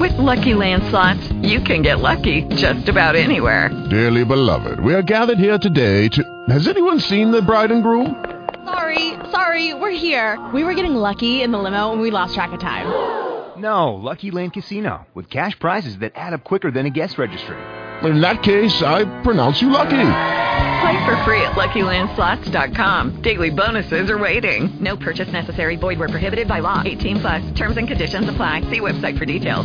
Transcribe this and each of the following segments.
With Lucky Land Slots, you can get lucky just about anywhere. Dearly beloved, we are gathered here today to... Has anyone seen the bride and groom? Sorry, we're here. We were getting lucky in the limo and we lost track of time. No, Lucky Land Casino, with cash prizes that add up quicker than a guest registry. In that case, I pronounce you lucky. Play for free at LuckyLandSlots.com. Daily bonuses are waiting. No purchase necessary. Void where prohibited by law. 18 plus. Terms and conditions apply. See website for details.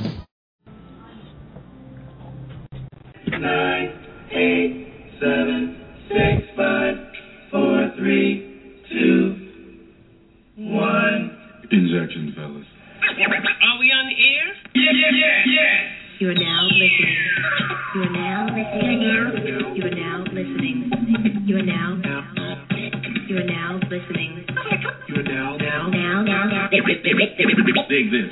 9, 8, 7, 6, 5, 4, 3, 2, 1. Injection, fellas. Are we on the air? Yeah. You are now listening. You are now listening. You are now listening. You are now listening. You are now. Dig this.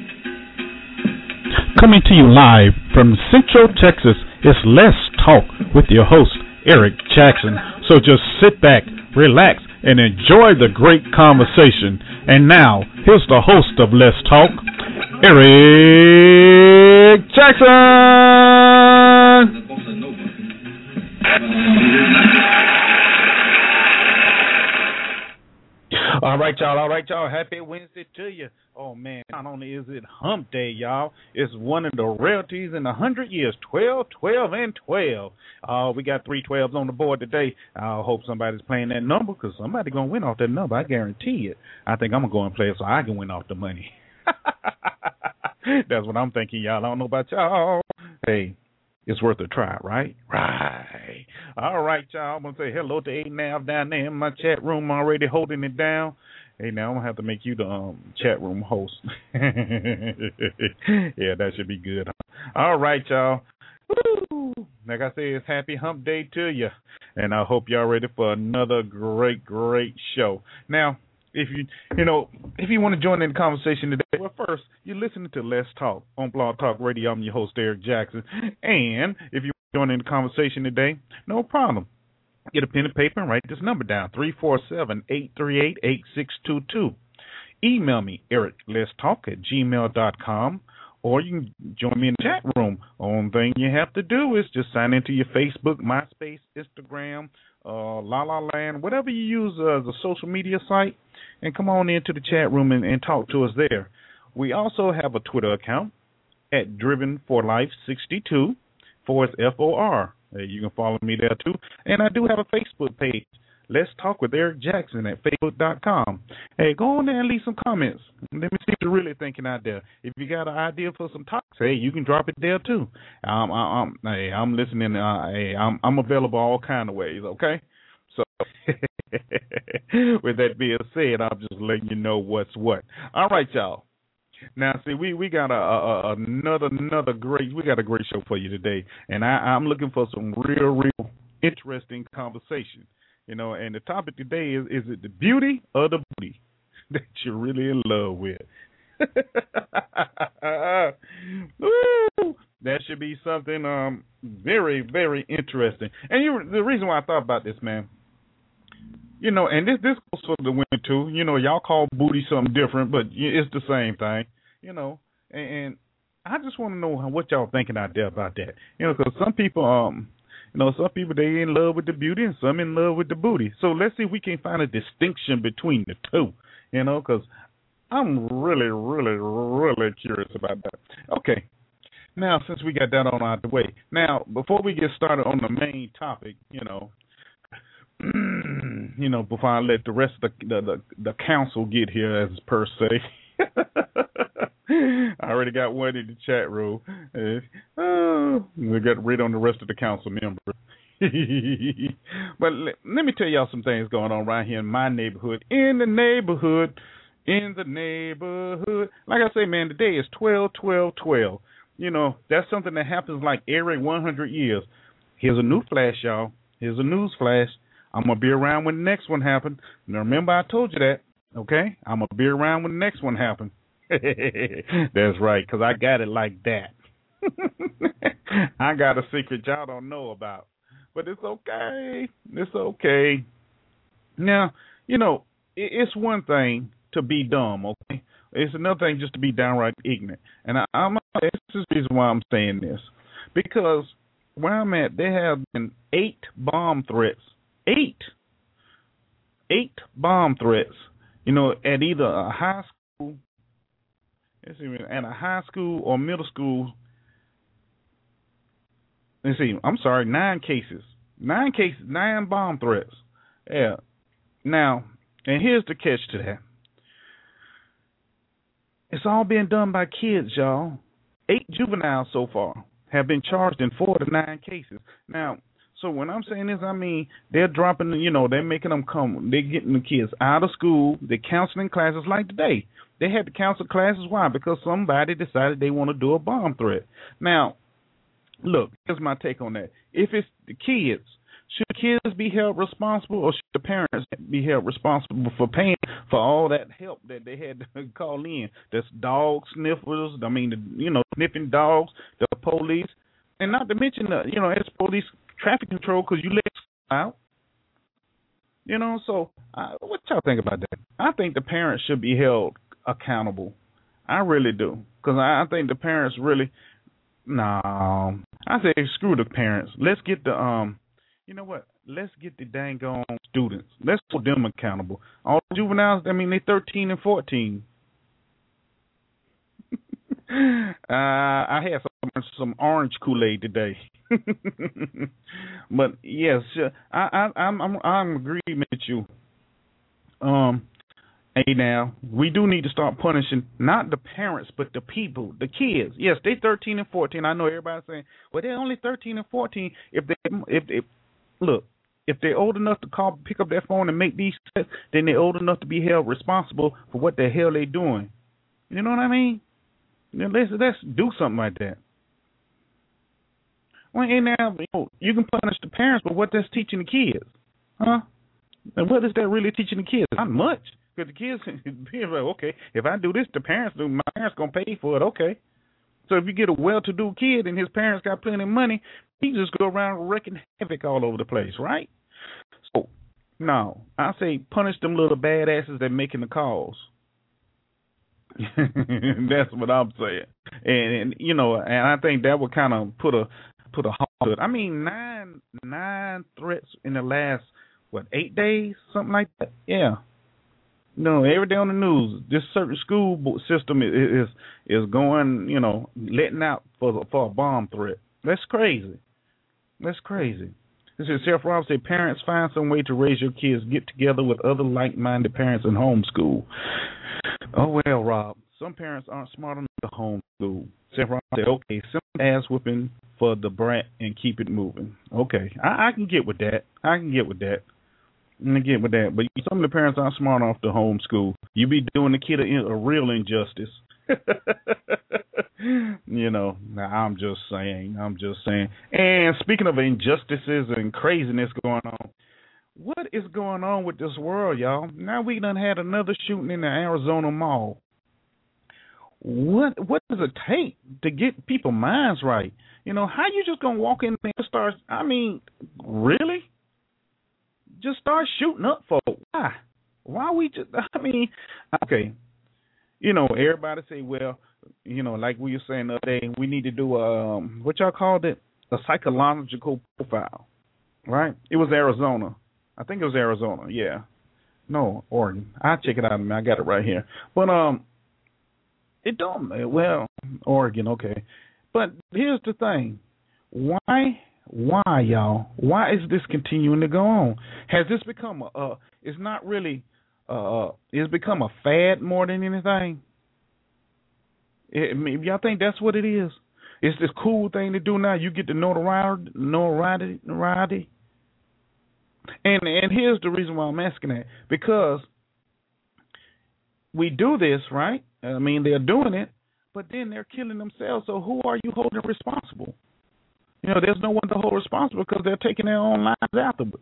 Coming to you live from Central Texas, it's Let's Talk with your host, Eric Jackson. So just sit back, relax, and enjoy the great conversation. And now, here's the host of Let's Talk, Eric Jackson. All right, y'all. Happy Wednesday to you. Oh, man, not only is it hump day, y'all, it's one of the rarities in 100 years, 12, 12, and 12. We got 3 12s on the board today. I hope somebody's playing that number because somebody's going to win off that number. I guarantee it. I think I'm going to go and play it so I can win off the money. That's what I'm thinking, y'all. I don't know about y'all. Hey, it's worth a try, right? Right. All right, y'all. I'm going to say hello to 8nav down there in my chat room already holding it down. Hey, now I'm going to have to make you the chat room host. Yeah, that should be good. All right, y'all. Woo. Like I said, it's happy hump day to you. And I hope y'all ready for another great show. Now, if you want to join in the conversation today, well, first, you're listening to Let's Talk on Blog Talk Radio. I'm your host, Eric Jackson. And if you want to join in the conversation today, no problem. Get a pen and paper and write this number down, 347-838-8622. Email me, ericletstalk@gmail.com, or you can join me in the chat room. Only thing you have to do is just sign into your Facebook, MySpace, Instagram, La La Land, whatever you use as a social media site, and come on into the chat room and talk to us there. We also have a Twitter account at Driven4Life62, for it's FOR. You can follow me there too. And I do have a Facebook page, Let's Talk with Eric Jackson at Facebook.com. Hey, go on there and leave some comments. Let me see what you're really thinking out there. If you got an idea for some talks, hey, you can drop it there too. I'm listening. I'm available all kind of ways. Okay. So, with that being said, I'm just letting you know what's what. All right, y'all. Now, see, we got another great show for you today, and I'm looking for some real interesting conversation. And the topic today is it the beauty or the booty that you're really in love with? Woo! That should be something very, very interesting. And the reason why I thought about this, man, and this goes for the women too. Y'all call booty something different, but it's the same thing. And I just want to know what y'all thinking out there about that. Because some people, some people they in love with the beauty and some in love with the booty. So let's see if we can find a distinction between the two. Because I'm really, really, really curious about that. Okay. Now, since we got that on out the way, now before we get started on the main topic, before I let the rest of the council get here, as per se. I already got one in the chat room. We got to read on the rest of the council members. But let me tell y'all some things going on right here in my neighborhood. In the neighborhood. Like I say, man, today is 12/12/12. That's something that happens like every 100 years. Here's a new flash, y'all. Here's a news flash. I'm going to be around when the next one happens. Now, remember I told you that, okay? I'm going to be around when the next one happens. That's right, because I got it like that. I got a secret y'all don't know about. But it's okay. It's okay. Now, it's one thing to be dumb, okay? It's another thing just to be downright ignorant. And I'm this is the reason why I'm saying this. Because where I'm at, there have been 8 bomb threats. 8 bomb threats. At either a high school, at a high school or middle school. Let's see. I'm sorry, 9 cases. 9 cases. 9 bomb threats. Yeah. Now, and here's the catch to that. It's all being done by kids, y'all. 8 juveniles so far have been charged in 4 to 9 cases. Now, so when I'm saying this, I mean they're dropping, they're making them come. They're getting the kids out of school. They're counseling classes like today. They had to cancel classes. Why? Because somebody decided they want to do a bomb threat. Now, look, here's my take on that. If it's the kids, should kids be held responsible, or should the parents be held responsible for paying for all that help that they had to call in? That's dog sniffers, sniffing dogs, the police, and not to mention it's police traffic control because you let out. So what y'all think about that? I think the parents should be held accountable. I really do, because I think the parents really. No, I say screw the parents. Let's get the You know what? Let's get the dang on students. Let's hold them accountable. All the juveniles, they're 13 and 14. I had some orange Kool-Aid today. But yes, I'm agreeing with you. Hey, now we do need to start punishing not the parents but the people, the kids. Yes, they 13 and 14. I know everybody's saying, well, they're only 13 and 14. If they're old enough to pick up their phone and make these steps, then they're old enough to be held responsible for what the hell they're doing. You know what I mean? Let's do something like that. Well, and now you can punish the parents, but what that's teaching the kids, huh? And what is that really teaching the kids? Not much, because the kids be like, okay, if I do this, my parents gonna pay for it. Okay, so if you get a well-to-do kid and his parents got plenty of money, he just go around wrecking havoc all over the place, right? So, no, I say punish them little badasses that making the calls. That's what I'm saying, and I think that would kind of put a halt to it. I mean, nine threats in the last 8 days, something like that. Yeah, every day on the news, this certain school system is going, letting out for a bomb threat. That's crazy. That's crazy. This is Sheriff Rob say, parents, find some way to raise your kids. Get together with other like-minded parents and homeschool. Oh, well, Rob, some parents aren't smart enough to homeschool. Sheriff Rob say, okay, simple ass whipping for the brat and keep it moving. Okay, I can get with that. I can get with that. But some of the parents aren't smart enough to homeschool. You be doing the kid a real injustice. I'm just saying. And speaking of injustices and craziness going on, what is going on with this world, y'all? Now we done had another shooting in the Arizona mall. What does it take to get people's minds right? How you just gonna walk in there and start? I mean, really? Just start shooting up folks. Why? Why we just? I mean, okay. Everybody say, well, like we were saying the other day, we need to do what y'all called it, a psychological profile, right? It was Arizona. I think it was Arizona. Yeah. No, Oregon. I'll check it out. I got it right here. But it don't. Well, Oregon. Okay. But here's the thing. Why, y'all? Why is this continuing to go on? Has this become it's not really, it's become a fad more than anything? Y'all think that's what it is? It's this cool thing to do now. You get the notoriety. And here's the reason why I'm asking that. Because we do this, right? I mean, they're doing it, but then they're killing themselves. So who are you holding responsible? There's no one to hold responsible because they're taking their own lives afterwards.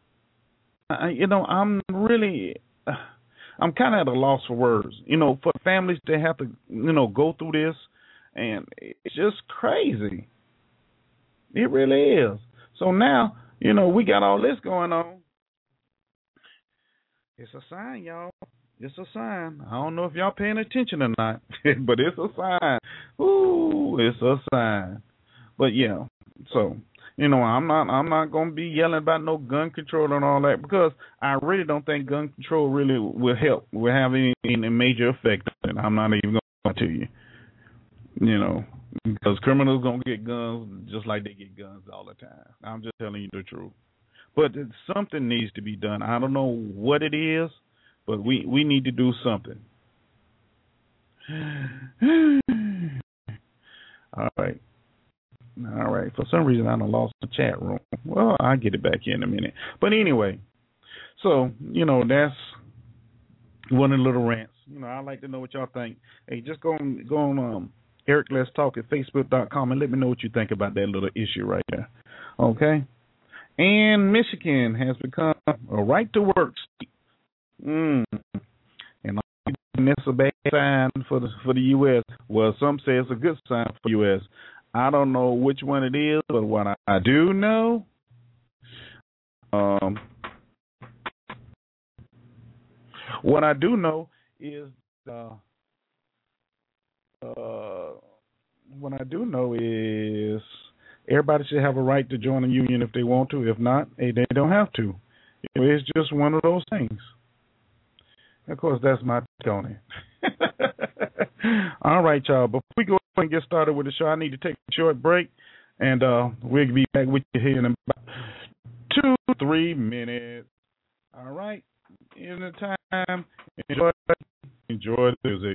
I'm kind of at a loss for words. For families to have to, go through this, and it's just crazy. It really is. So now, we got all this going on. It's a sign, y'all. It's a sign. I don't know if y'all paying attention or not, but it's a sign. Ooh, it's a sign. But yeah, so I'm not gonna be yelling about no gun control and all that, because I really don't think gun control really will help. Will have any major effect on it. I'm not even gonna tell you. Because criminals gonna get guns just like they get guns all the time. I'm just telling you the truth. But something needs to be done. I don't know what it is, but we need to do something. All right. For some reason, I done lost the chat room. Well, I'll get it back in a minute. But anyway, so, that's one of the little rants. I'd like to know what y'all think. Hey, just go on Eric Let's Talk at Facebook.com and let me know what you think about that little issue right there. Okay? And Michigan has become a right-to-work state. And that's a bad sign for the U.S. Well, some say it's a good sign for the U.S. I don't know which one it is, but what I do know, is everybody should have a right to join a union if they want to. If not, they don't have to. It's just one of those things. Of course, that's my take on it. All right, y'all. Before we go and get started with the show, I need to take a short break, and we'll be back with you here in about 2-3 minutes. All right. In the time, enjoy the music.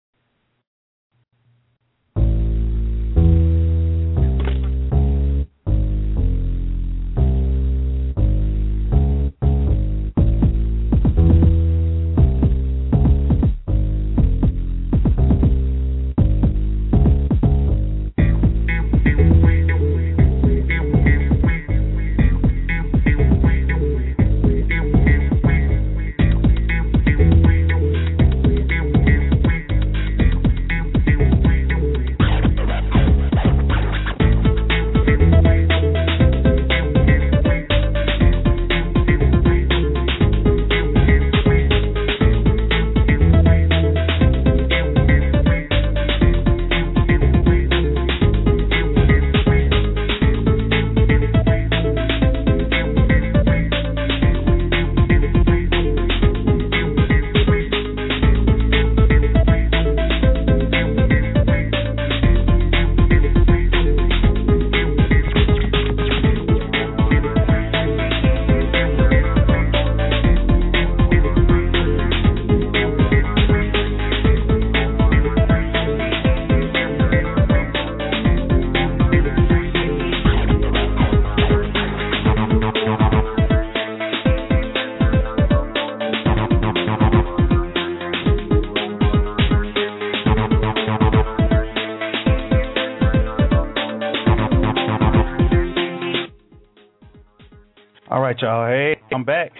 All right, y'all. Hey, I'm back.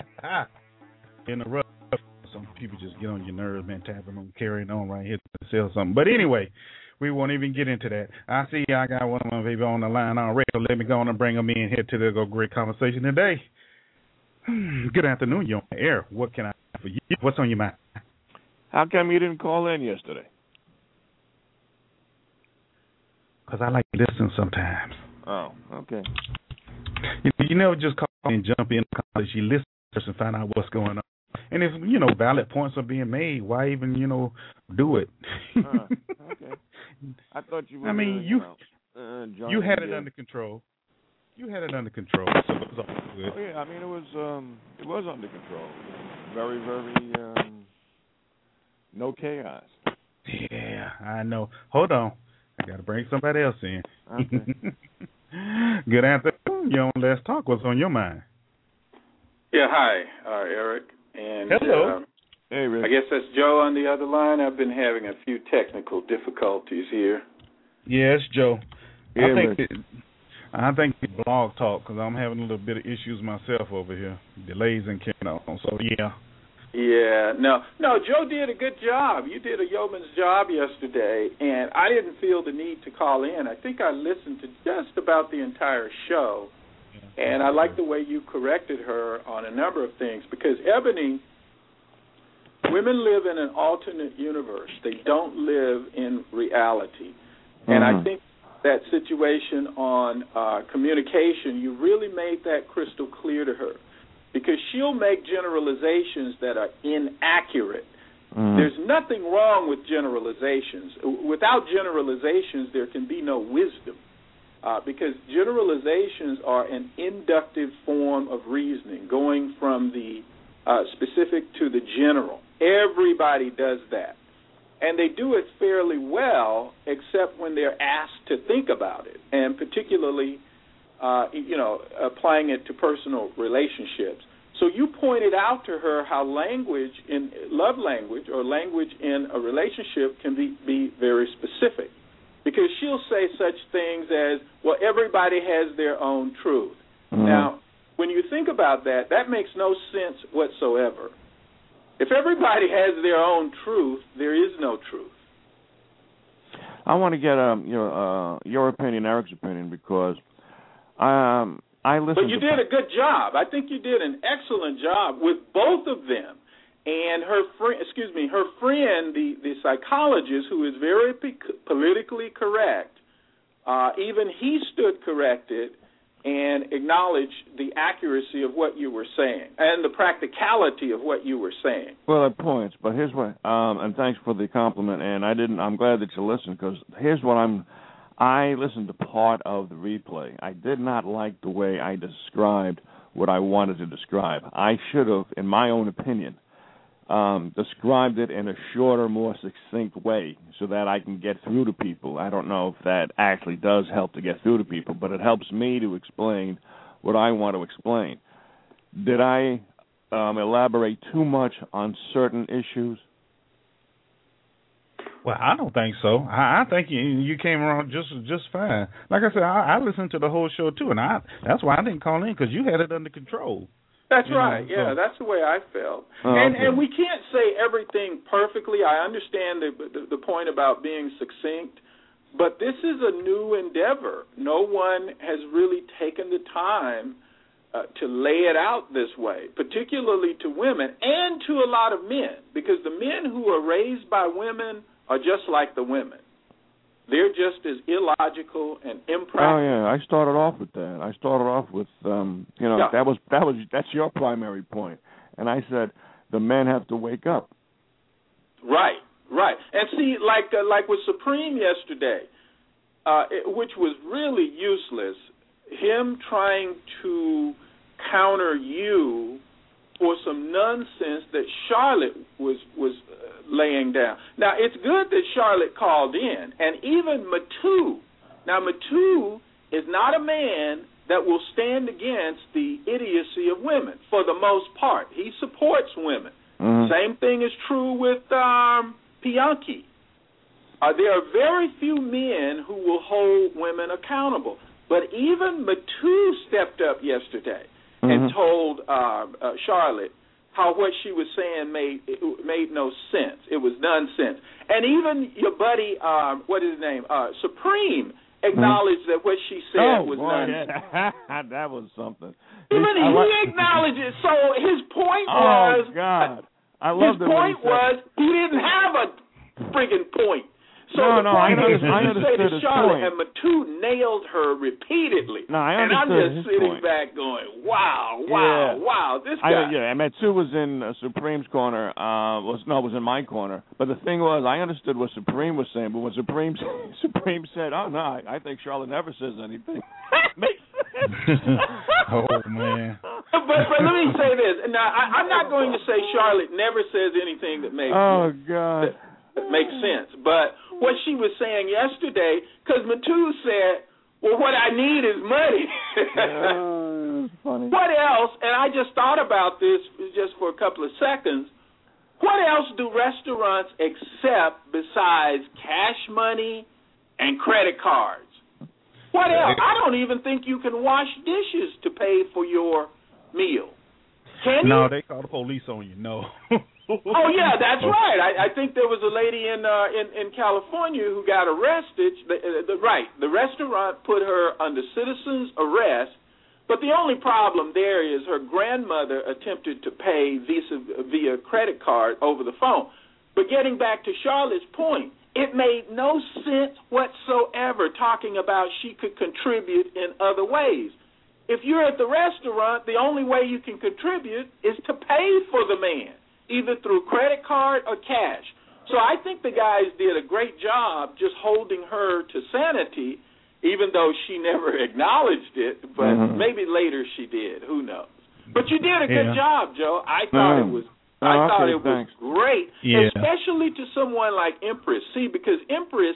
Interrupt. Some people just get on your nerves, man, tapping on, carrying on right here to sell something. But anyway, we won't even get into that. I see I got one of my baby on the line already, so let me go on and bring them in here to the great conversation today. Good afternoon. You're on the air. What can I do for you? What's on your mind? How come you didn't call in yesterday? Because I like to listen sometimes. Oh, okay. You never just call and jump in because you listen first and find out what's going on. And if, valid points are being made, why even, do it? Okay. I thought you were you had it under control. You had it under control, so it was all good. Oh, yeah, I mean, it was under control. Very, very, no chaos. Yeah, I know. Hold on. I got to bring somebody else in. Okay. Good afternoon. You're on Let's Talk. What's on your mind? Yeah, hi, Eric. And hello. Hey, Rick. I guess that's Joe on the other line. I've been having a few technical difficulties here. Yeah, it's Joe. Yeah, I think it's Blog Talk because I'm having a little bit of issues myself over here. Delays and so yeah. Yeah, no, Joe did a good job. You did a yeoman's job yesterday, and I didn't feel the need to call in. I think I listened to just about the entire show, and I like the way you corrected her on a number of things, because Ebony Women live in an alternate universe. They don't live in reality. And I think that situation on communication, you really made that crystal clear to her, because she'll make generalizations that are inaccurate. There's nothing wrong with generalizations. Without generalizations, there can be no wisdom, because generalizations are an inductive form of reasoning, going from the specific to the general. Everybody does that. And they do it fairly well, except when they're asked to think about it, and particularly, applying it to personal relationships. So you pointed out to her how language in love language or language in a relationship can be very specific, because she'll say such things as, well, everybody has their own truth. Now, when you think about that, that makes no sense whatsoever. If everybody has their own truth, there is no truth. I want to get your opinion, Eric's opinion, because I listened. But you did a good job. I think you did an excellent job with both of them. And her friend, the psychologist, who is very politically correct, even he stood corrected and acknowledged the accuracy of what you were saying and the practicality of what you were saying. Well, at points, but here's what. And thanks for the compliment. And I'm glad that you listened, because here's what I listened to part of the replay. I did not like the way I described what I wanted to describe. I should have, in my own opinion, described it in a shorter, more succinct way so that I can get through to people. I don't know if that actually does help to get through to people, but it helps me to explain what I want to explain. Did I elaborate too much on certain issues? Well, I don't think so. I think you came around just fine. Like I said, I listened to the whole show too, and that's why I didn't call in, because you had it under control. That's right. Yeah, that's the way I felt. And we can't say everything perfectly. I understand the point about being succinct, but this is a new endeavor. No one has really taken the time to lay it out this way, particularly to women and to a lot of men, because the men who are raised by women are just like the women. They're just as illogical and impractical. Oh yeah, I started off with that. I started off with that's your primary point, and I said the men have to wake up. Right. And see, like with Supreme yesterday, which was really useless. Him trying to counter you for some nonsense that Charlotte was laying down. Now, it's good that Charlotte called in, and even Matu. Now, Matu is not a man that will stand against the idiocy of women for the most part. He supports women. Same thing is true with Bianchi. There are very few men who will hold women accountable. But even Matu stepped up yesterday and told Charlotte how what she was saying made no sense. It was nonsense. And even your buddy, what is his name, Supreme, acknowledged that what she said was nonsense. Yeah. That was something. Even he acknowledged it. So his point was... Oh, God. His point was he didn't have a friggin' point. So I understood his Charlotte, point. and Matu nailed her repeatedly. No, I understood. And I'm just his sitting point. back going, wow, this guy. And Matu was in Supreme's corner. Was in my corner. But the thing was, I understood what Supreme was saying. But when Supreme said, "Oh no, I think Charlotte never says anything," makes sense. Oh man. But let me say this. Now, I'm not going to say Charlotte never says anything that makes God. That makes sense. But what she was saying yesterday, because Matu said, well, what I need is money. Funny. What else, and I just thought about this just for a couple of seconds, what else do restaurants accept besides cash money and credit cards? What else? I don't even think you can wash dishes to pay for your meal. Can you? No, they call the police on you. No. Oh yeah, that's right. I think there was a lady in California who got arrested. The restaurant put her under citizen's arrest But the only problem there is her grandmother attempted to pay via credit card over the phone. But getting back to Charlotte's point, it made no sense whatsoever talking about she could contribute in other ways. If you're at the restaurant, the only way you can contribute is to pay for the man, either through credit card or cash. So I think the guys did a great job just holding her to sanity, even though she never acknowledged it, but maybe later she did. Who knows? But you did a good job, Joe. I thought it was great, especially to someone like Empress. See, because Empress,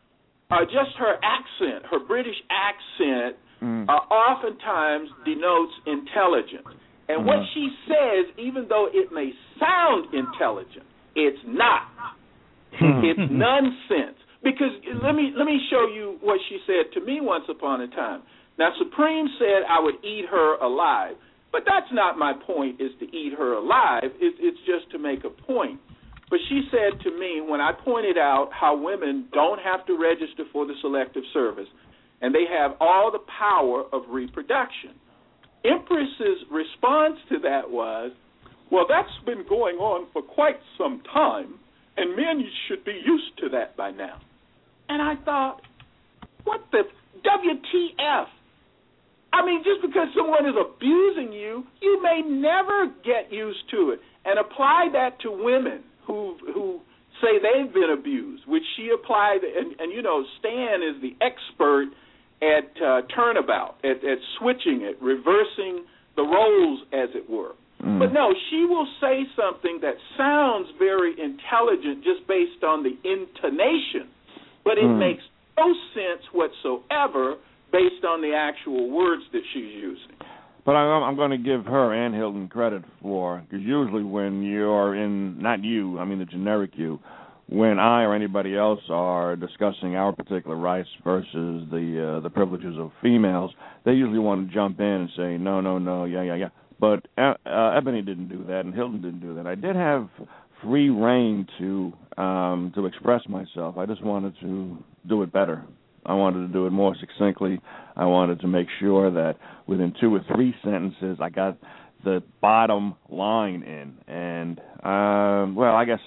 just her accent, her British accent, oftentimes denotes intelligence. And what she says, even though it may sound intelligent, it's not. It's nonsense. Because let me show you what she said to me once upon a time. Now, Supreme said I would eat her alive. But that's not my point, is to eat her alive. It's just to make a point. But she said to me, when I pointed out how women don't have to register for the Selective Service, and they have all the power of reproduction, Empress's response to that was, well, that's been going on for quite some time, and men should be used to that by now. And I thought, what the WTF? I mean, just because someone is abusing you, you may never get used to it. And apply that to women who say they've been abused, which she applied. And you know, Stan is the expert at turnabout, at switching it, reversing the roles, as it were. But no, she will say something that sounds very intelligent just based on the intonation, but it makes no sense whatsoever based on the actual words that she's using. But I'm going to give her and Hilton credit for, because usually when you're in, not you, I mean the generic you, when I or anybody else are discussing our particular rights versus the privileges of females, they usually want to jump in and say, no, yeah. But Ebony didn't do that, and Hilton didn't do that. I did have free reign to express myself. I just wanted to do it better. I wanted to do it more succinctly. I wanted to make sure that within 2 or 3 sentences I got the bottom line in. And, I guess,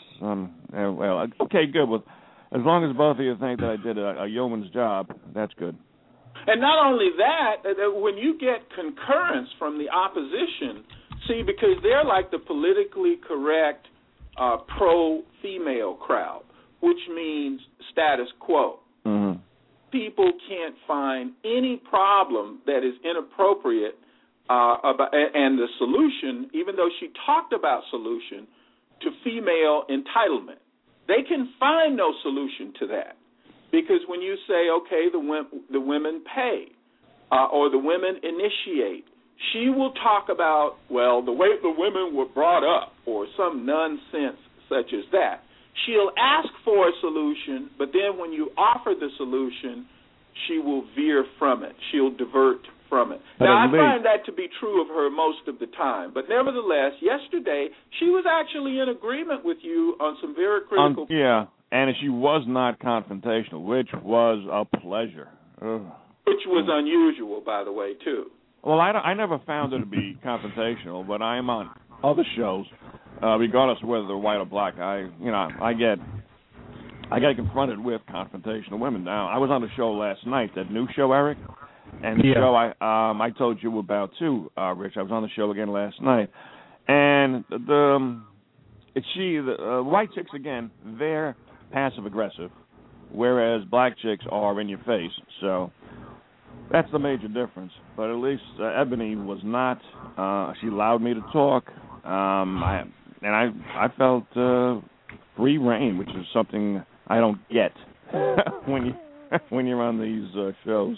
okay, good. Well, as long as both of you think that I did a yeoman's job, that's good. And not only that, when you get concurrence from the opposition, see, because they're like the politically correct pro-female crowd, which means status quo. People can't find any problem that is inappropriate and the solution, even though she talked about solution, to female entitlement. They can find no solution to that. Because when you say, okay, the women pay or the women initiate, she will talk about, well, the way the women were brought up or some nonsense such as that. She'll ask for a solution, but then when you offer the solution, she will veer from it. She'll divert from it. Now, I find that to be true of her most of the time. But nevertheless, yesterday, she was actually in agreement with you on some very critical points. Yeah. And she was not confrontational, which was a pleasure. Ugh. Which was unusual, by the way, too. Well, I never found her to be confrontational, but I am on other shows, regardless of whether they're white or black. I get confronted with confrontational women. Now, I was on the show last night, that new show, Eric, and the show I told you about too, Rich. I was on the show again last night, and the white chicks again, they're passive-aggressive, whereas black chicks are in your face. So that's the major difference. But at least Ebony was not. She allowed me to talk, I felt free reign, which is something I don't get when you're on these shows.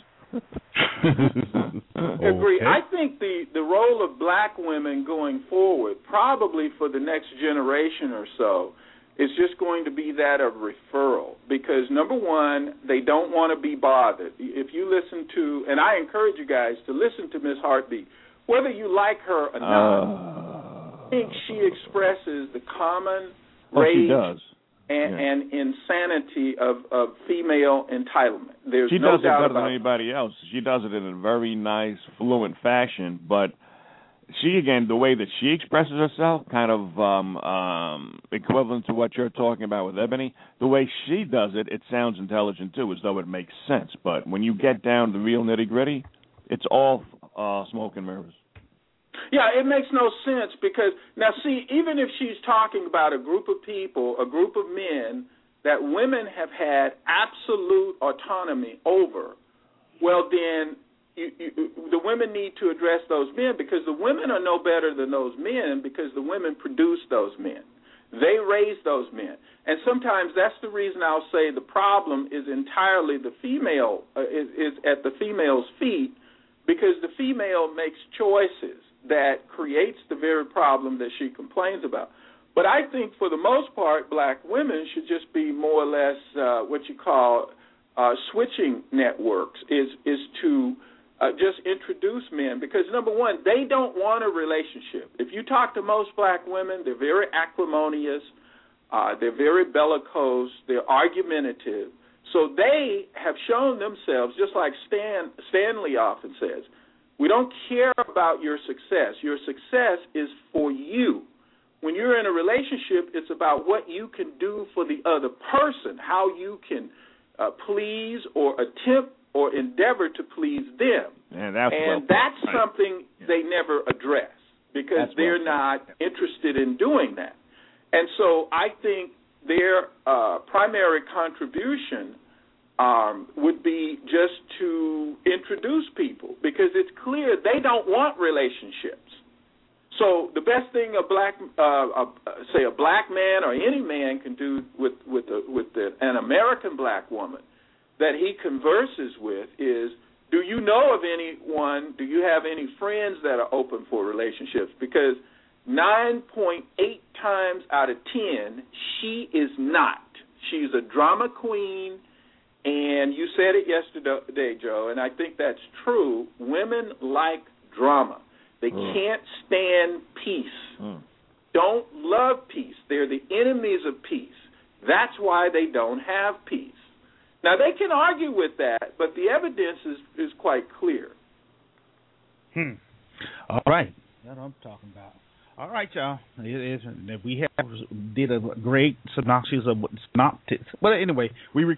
Agree. I think the role of black women going forward, probably for the next generation or so, is just going to be that of referral. Because, number one, they don't want to be bothered. If you listen to, and I encourage you guys to listen to Miss Heartbeat, whether you like her or not, I think she expresses the common rage. She does. and insanity of female entitlement. There's she no does it doubt better about than anybody else. She does it in a very nice, fluent fashion, but she, again, the way that she expresses herself, kind of equivalent to what you're talking about with Ebony, the way she does it, it sounds intelligent, too, as though it makes sense. But when you get down to the real nitty-gritty, it's all smoke and mirrors. Yeah, it makes no sense because, now see, even if she's talking about a group of people, a group of men that women have had absolute autonomy over, well then the women need to address those men because the women are no better than those men because the women produce those men. They raise those men. And sometimes that's the reason I'll say the problem is entirely the female, is at the female's feet because the female makes choices that creates the very problem that she complains about. But I think for the most part, black women should just be more or less what you call switching networks, is to just introduce men. Because, number one, they don't want a relationship. If you talk to most black women, they're very acrimonious, they're very bellicose, they're argumentative. So they have shown themselves, just like Stanley often says, we don't care about your success. Your success is for you. When you're in a relationship, it's about what you can do for the other person, how you can please or attempt or endeavor to please them. And that's something they never address because they're not interested in doing that. And so I think their primary contribution would be just to introduce people because it's clear they don't want relationships. So the best thing a black man or any man can do with an American black woman that he converses with is, do you know of anyone, do you have any friends that are open for relationships? Because 9.8 times out of 10, she is not. She's a drama queen. And you said it yesterday, Joe, and I think that's true. Women like drama. They can't stand peace. Don't love peace. They're the enemies of peace. That's why they don't have peace. Now, they can argue with that, but the evidence is quite clear. All right. That's what I'm talking about. All right, y'all. We did a great synopsis of but anyway,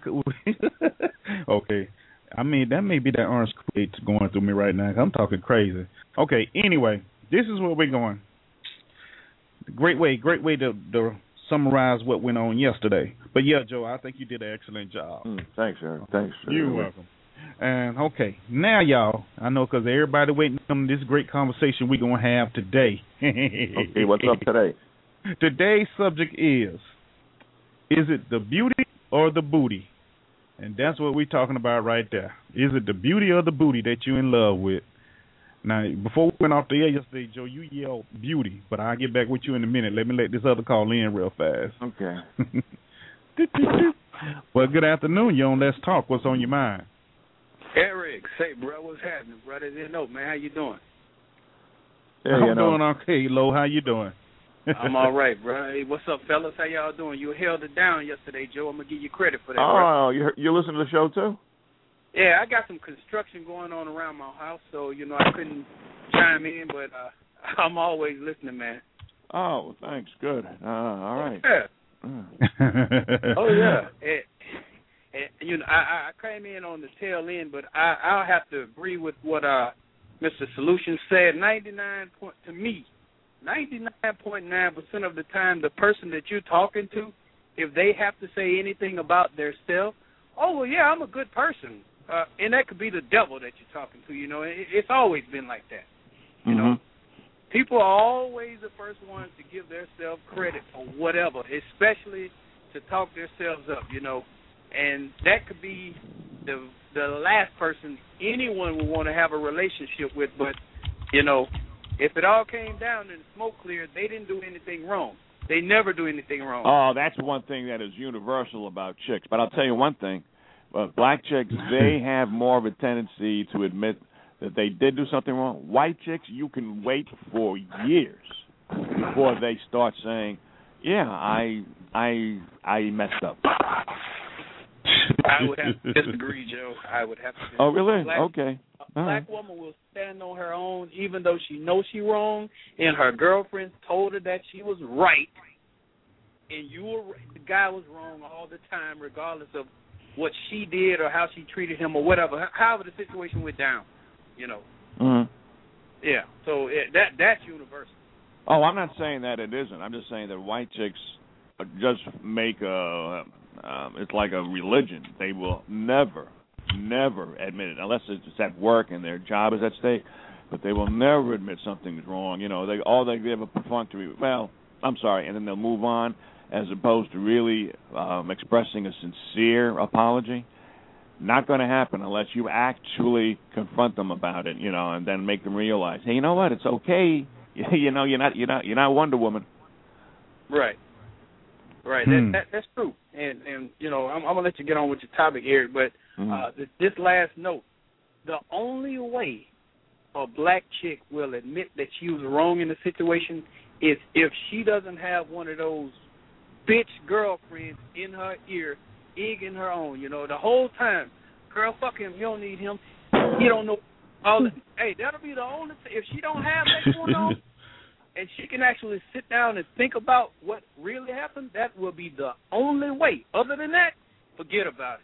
okay. I mean, that may be that orange Kool-Aid going through me right now. I'm talking crazy. Okay. Anyway, this is where we're going. Great way to summarize what went on yesterday. But yeah, Joe, I think you did an excellent job. Thanks, Eric. Thanks. You're welcome. And okay, now y'all, I know because everybody waiting on this great conversation we're gonna have today. Okay, what's up today? Today's subject is it the beauty or the booty? And that's what we're talking about right there. Is it the beauty or the booty that you're in love with? Now, before we went off the air yesterday, Joe, you yelled beauty, but I'll get back with you in a minute. Let me let this other call in real fast. Okay. Well, good afternoon. You're on Let's Talk. What's on your mind? Eric, say, bro, what's happening, brother? Didn't know, man. How you doing? Yeah, I'm doing okay, Lo. How you doing? I'm all right, bro. Hey, what's up, fellas? How y'all doing? You held it down yesterday, Joe. I'm going to give you credit for that. Oh, you listen to the show, too? Yeah, I got some construction going on around my house, so, I couldn't chime in, but I'm always listening, man. Oh, thanks. Good. All right. Yeah. Oh, yeah. I came in on the tail end, but I'll have to agree with what Mr. Solution said. 99.9% of the time, the person that you're talking to, if they have to say anything about their self, oh, well, yeah, I'm a good person. And that could be the devil that you're talking to, It's always been like that, you know. People are always the first ones to give themselves credit for whatever, especially to talk themselves up, And that could be the last person anyone would want to have a relationship with. But, if it all came down and the smoke cleared, they didn't do anything wrong. They never do anything wrong. Oh, that's one thing that is universal about chicks. But I'll tell you one thing. Black chicks, they have more of a tendency to admit that they did do something wrong. White chicks, you can wait for years before they start saying, yeah, I I messed up. I would have to disagree, Joe. I would have to disagree. Oh, really? A Okay. black woman will stand on her own even though she knows she's wrong and her girlfriend told her that she was right and the guy was wrong all the time regardless of what she did or how she treated him or whatever, however the situation went down, you know. Mm-hmm. Yeah, so that's universal. Oh, I'm not saying that it isn't. I'm just saying that white chicks just make it's like a religion. They will never admit it unless it's at work and their job is at stake. But they will never admit something's wrong. You know, they give a perfunctory, well, I'm sorry, and then they'll move on, as opposed to really expressing a sincere apology. Not going to happen unless you actually confront them about it, you know, and then make them realize, hey, you know what? It's okay. You know, you're not Wonder Woman. Right. Right. That's true. And you know, I'm gonna let you get on with your topic, Eric. But this last note: the only way a black chick will admit that she was wrong in the situation is if she doesn't have one of those bitch girlfriends in her ear, egging her on. You know, the whole time, girl, fuck him. You don't need him. He don't know. Hey, that'll be the only. If she don't have that going on, and she can actually sit down and think about what really happened, that will be the only way. Other than that, forget about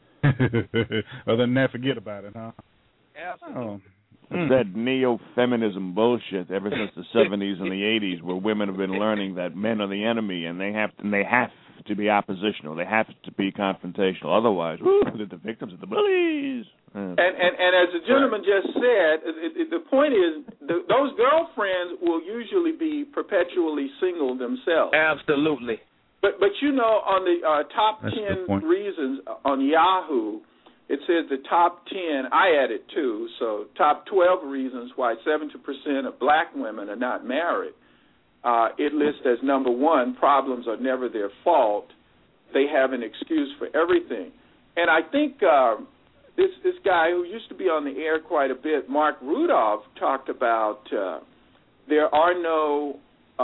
it. Other than that, forget about it, huh? Absolutely. Oh. It's that neo-feminism bullshit ever since the 70s and the 80s, where women have been learning that men are the enemy and they have to be oppositional. They have to be confrontational. Otherwise, they're the victims of the bullies. And as the gentleman just said, the point is those girlfriends will usually be perpetually single themselves. Absolutely. But you know, on the top 10 reasons on Yahoo, it says the top 10, I added 2, so top 12 reasons why 70% of black women are not married. It lists as number 1, problems are never their fault. They have an excuse for everything. And I think this guy who used to be on the air quite a bit, Mark Rudolph, talked about there are no,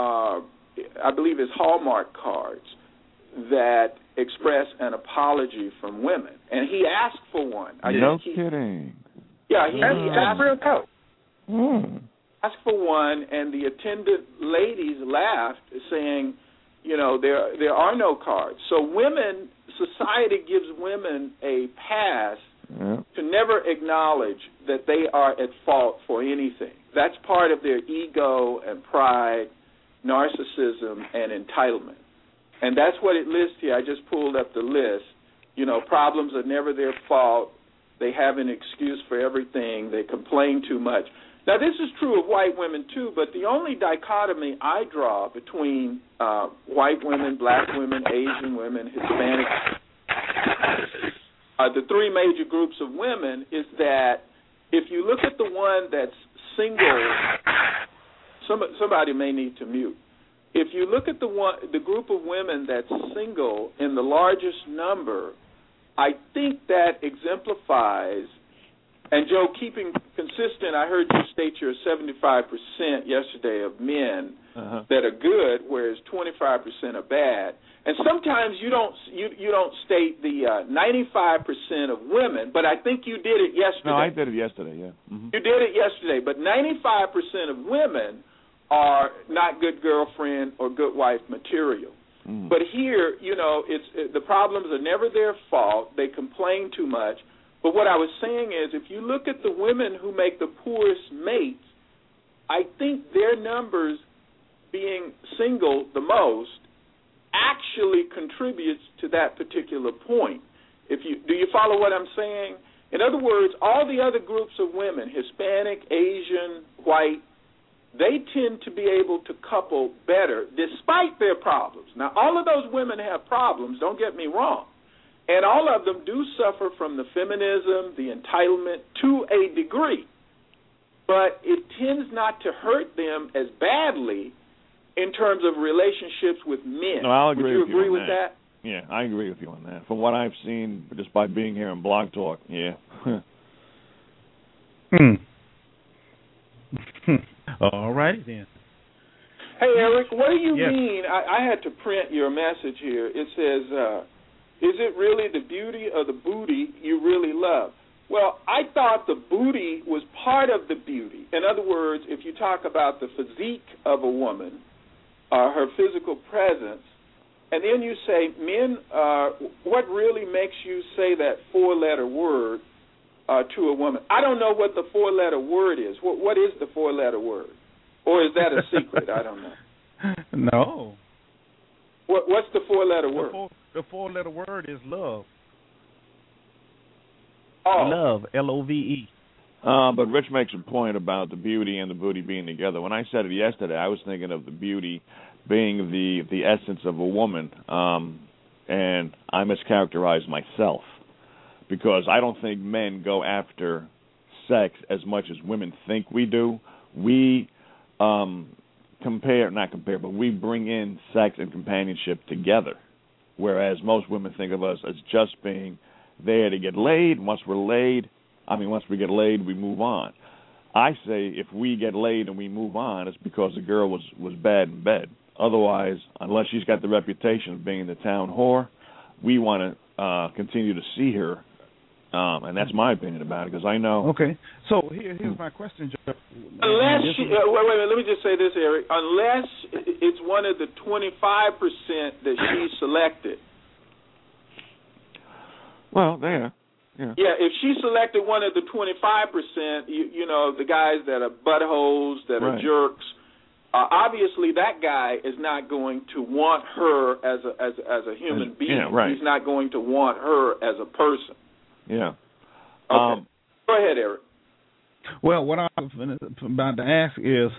I believe it's Hallmark cards that express an apology from women. And he asked for one. No kidding. Yeah, he asked real talk. Asked for one, and the attendant ladies laughed, saying, you know, there are no cards. So women, society gives women a pass to never acknowledge that they are at fault for anything. That's part of their ego and pride, narcissism, and entitlement. And that's what it lists here. I just pulled up the list. You know, problems are never their fault. They have an excuse for everything. They complain too much. Now, this is true of white women, too, but the only dichotomy I draw between white women, black women, Asian women, Hispanic, the 3 major groups of women, is that if you look at the one that's single, somebody may need to mute. If you look at the group of women that's single in the largest number, I think that exemplifies, and Joe, keeping consistent, I heard you state you're 75% yesterday of men that are good, whereas 25% are bad. And sometimes you don't state the 95% of women, but I think you did it yesterday. No, I did it yesterday, yeah. Mm-hmm. You did it yesterday, but 95% of women are not good girlfriend or good wife material. But here, you know, the problems are never their fault. They complain too much. But what I was saying is, if you look at the women who make the poorest mates, I think their numbers being single the most actually contributes to that particular point. Do you follow what I'm saying? In other words, all the other groups of women, Hispanic, Asian, white, they tend to be able to couple better despite their problems. Now, all of those women have problems, don't get me wrong. And all of them do suffer from the feminism, the entitlement to a degree. But it tends not to hurt them as badly in terms of relationships with men. No, I'll agree Would you agree with that? Yeah, I agree with you on that. From what I've seen, just by being here in Blog Talk, yeah. All righty then. Hey, Eric, what do you Yes. mean? I had to print your message here. It says, is it really the beauty or the booty you really love? Well, I thought the booty was part of the beauty. In other words, if you talk about the physique of a woman, her physical presence, and then you say, men, what really makes you say that four-letter word to a woman? I don't know what the four-letter word is. What is the four-letter word? Or is that a secret? I don't know. No. What's the four-letter word? The four-letter word is love. Oh. Love, L-O-V-E. But Rich makes a point about the beauty and the booty being together. When I said it yesterday, I was thinking of the beauty being the essence of a woman, and I mischaracterized myself because I don't think men go after sex as much as women think we do. We but we bring in sex and companionship together, whereas most women think of us as just being there to get laid. Once we get laid, we move on. I say if we get laid and we move on, it's because the girl was bad in bed. Otherwise, unless she's got the reputation of being the town whore, we want to continue to see her. And that's my opinion about it, because I know. Okay, so here's my question, Joe. Unless wait, let me just say this, Eric. Unless it's one of the 25% that she selected. Well, there. Yeah. Yeah, if she selected one of the 25%, you know, the guys that are buttholes, that are jerks, obviously that guy is not going to want her as a human being. Yeah, right. He's not going to want her as a person. Yeah. Okay. Go ahead, Eric. Well, what I was about to ask is,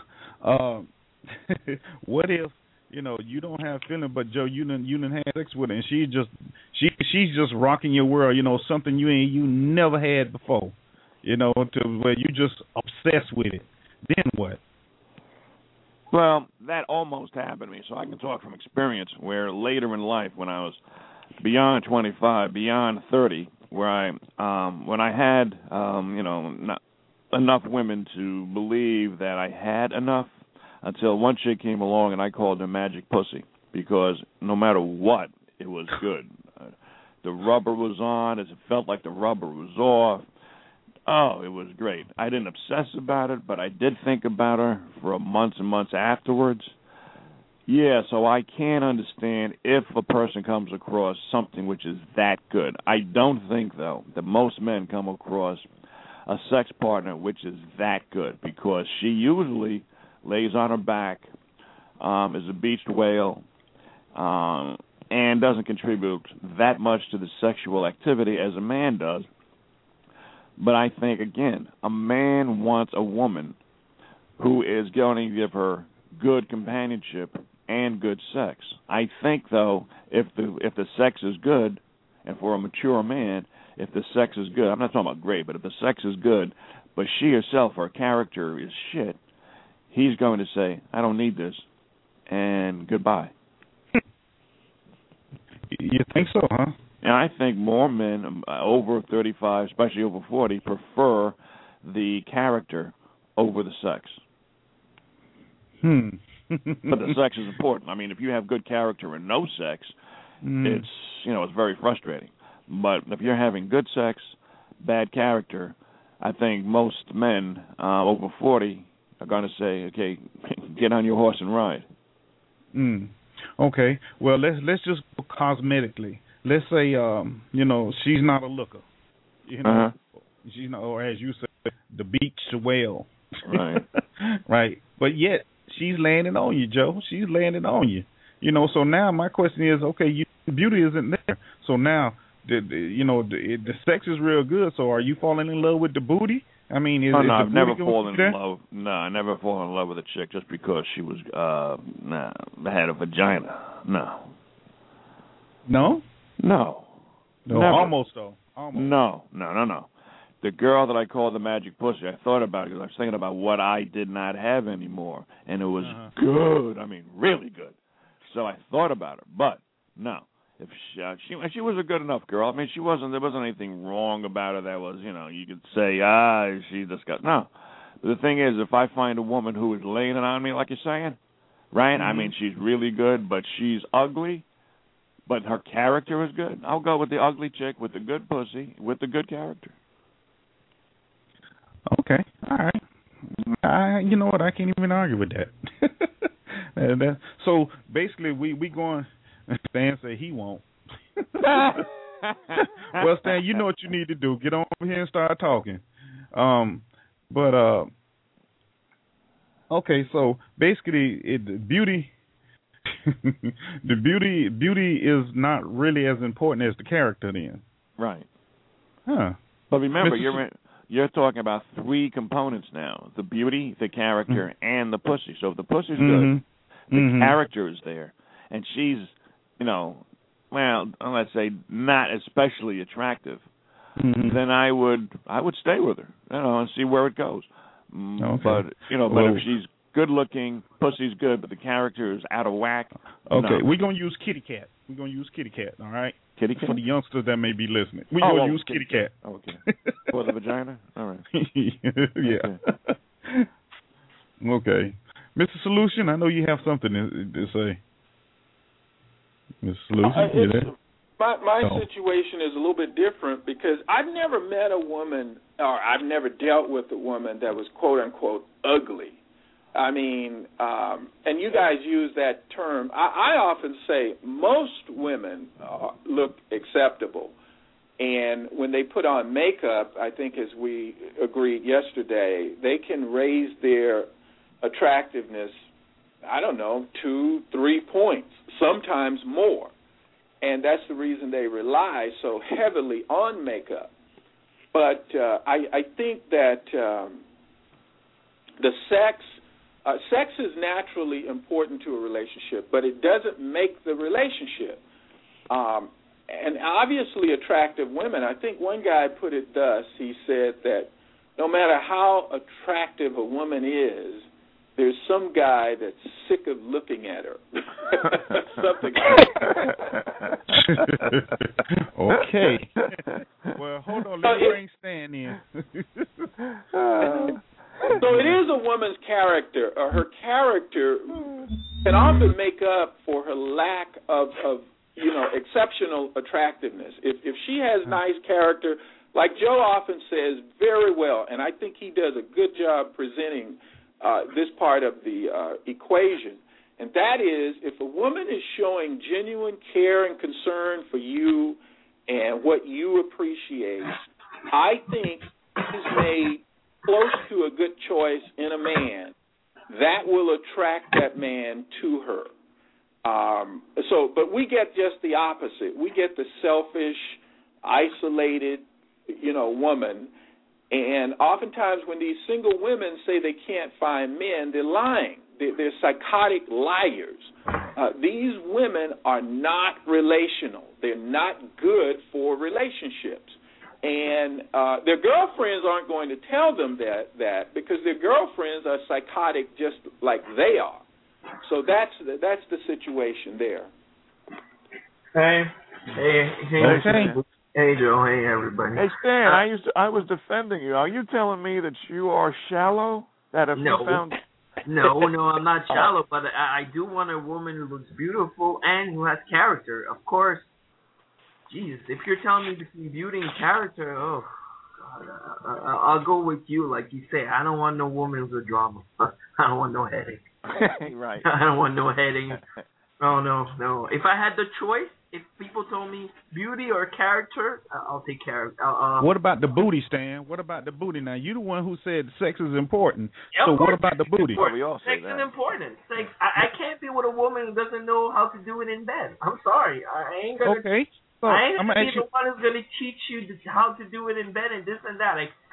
what if, you know, you don't have feeling, but Joe, you done had sex with her, and she's just rocking your world, you know, something you never had before, you know, to where you just obsessed with it. Then what? Well, that almost happened to me, so I can talk from experience, where later in life, when I was beyond 25, beyond 30, where when I had, you know, not enough women to believe that I had enough, until one chick came along and I called her Magic Pussy, because no matter what, it was good. The rubber was on, as it felt like the rubber was off. Oh, it was great. I didn't obsess about it, but I did think about her for months and months afterwards. Yeah, so I can understand if a person comes across something which is that good. I don't think, though, that most men come across a sex partner which is that good, because she usually lays on her back, is a beached whale, and doesn't contribute that much to the sexual activity as a man does. But I think, again, a man wants a woman who is going to give her good companionship and good sex. I think, though, if the sex is good, and for a mature man, if the sex is good, I'm not talking about great, but if the sex is good, but she herself, her character is shit, he's going to say, I don't need this, and goodbye. You think so, huh? And I think more men over 35, especially over 40, prefer the character over the sex. But the sex is important. I mean, if you have good character and no sex, it's very frustrating. But if you're having good sex, bad character, I think most men over 40 are going to say, okay, get on your horse and ride. Okay. Well, let's just go cosmetically. Let's say, she's not a looker. You know, she's not, or as you said, the beached whale. Right. Right. But yet, she's landing on you, Joe. She's landing on you. You know, so now my question is, okay, beauty isn't there. So now, the sex is real good. So are you falling in love with the booty? I mean, I've never fallen in love. No, I never fallen in love with a chick just because she was had a vagina. No. No? No. No. Almost though. Almost. No. The girl that I called the Magic Pussy, I thought about it because I was thinking about what I did not have anymore, and it was good. I mean, really good. So I thought about her, but no. If she was a good enough girl. I mean, there wasn't anything wrong about her that was, you could say, she just got, no. But the thing is, if I find a woman who is laying it on me, like you're saying, right? I mean, she's really good, but she's ugly, but her character is good. I'll go with the ugly chick with the good pussy with the good character. Okay, all right. You know what? I can't even argue with that. So basically, we going. Stan said he won't. Well, Stan, you know what you need to do. Get on over here and start talking. Okay, so basically, beauty is not really as important as the character then. Right. Huh. But remember, you're talking about three components now: the beauty, the character, and the pussy. So if the pussy's good, the character is there, and she's, well, let's say not especially attractive, then I would stay with her, and see where it goes. Okay. But but if she's good looking, pussy's good, but the character is out of whack. Okay, we're gonna use Kitty Cat. All right. Kitty Cat? For the youngsters that may be listening, we're gonna use Kitty Cat. Okay. For the vagina. All right. Yeah. Okay. Mr. Solution, I know you have something to say. Mr. Solution, My situation is a little bit different because I've never met a woman, or I've never dealt with a woman that was quote unquote ugly. I mean, and you guys use that term. I often say most women look acceptable, and when they put on makeup, I think as we agreed yesterday, they can raise their attractiveness, 2-3 points, sometimes more. And that's the reason they rely so heavily on makeup. But I think that the sex is naturally important to a relationship, but it doesn't make the relationship. And obviously attractive women, I think one guy put it thus, he said that no matter how attractive a woman is, there's some guy that's sick of looking at her. Something like that. Okay. Well, hold on. Let me bring Stan in. So it is a woman's character. Her character can often make up for her lack of exceptional attractiveness. If she has nice character, like Joe often says very well, and I think he does a good job presenting this part of the equation, and that is if a woman is showing genuine care and concern for you and what you appreciate, I think she's made close to a good choice in a man that will attract that man to her. But we get just the opposite. We get the selfish, isolated, woman. And oftentimes when these single women say they can't find men, they're lying. They're psychotic liars. These women are not relational. They're not good for relationships. And their girlfriends aren't going to tell them that because their girlfriends are psychotic just like they are. So that's the situation there. Hey, Okay. Hey, Joe. Hey, everybody. Hey, Stan, I was defending you. Are you telling me that you are shallow? That if you found... No, I'm not shallow, but I do want a woman who looks beautiful and who has character. Of course, Jesus, if you're telling me between beauty and character, oh, God, I'll go with you, like you say. I don't want no woman with drama. I don't want no headache. Right. I don't want no headache. Oh, no. If I had the choice, if people told me beauty or character, I'll take character. What about the booty, Stan? What about the booty? Now, you're the one who said sex is important. Yeah, so what about the booty? We all say sex that. is important. Sex, I can't be with a woman who doesn't know how to do it in bed. I'm sorry. I ain't gonna. Okay. So I ain't I'm gonna gonna be the one who's gonna teach you how to do it in bed and this and that.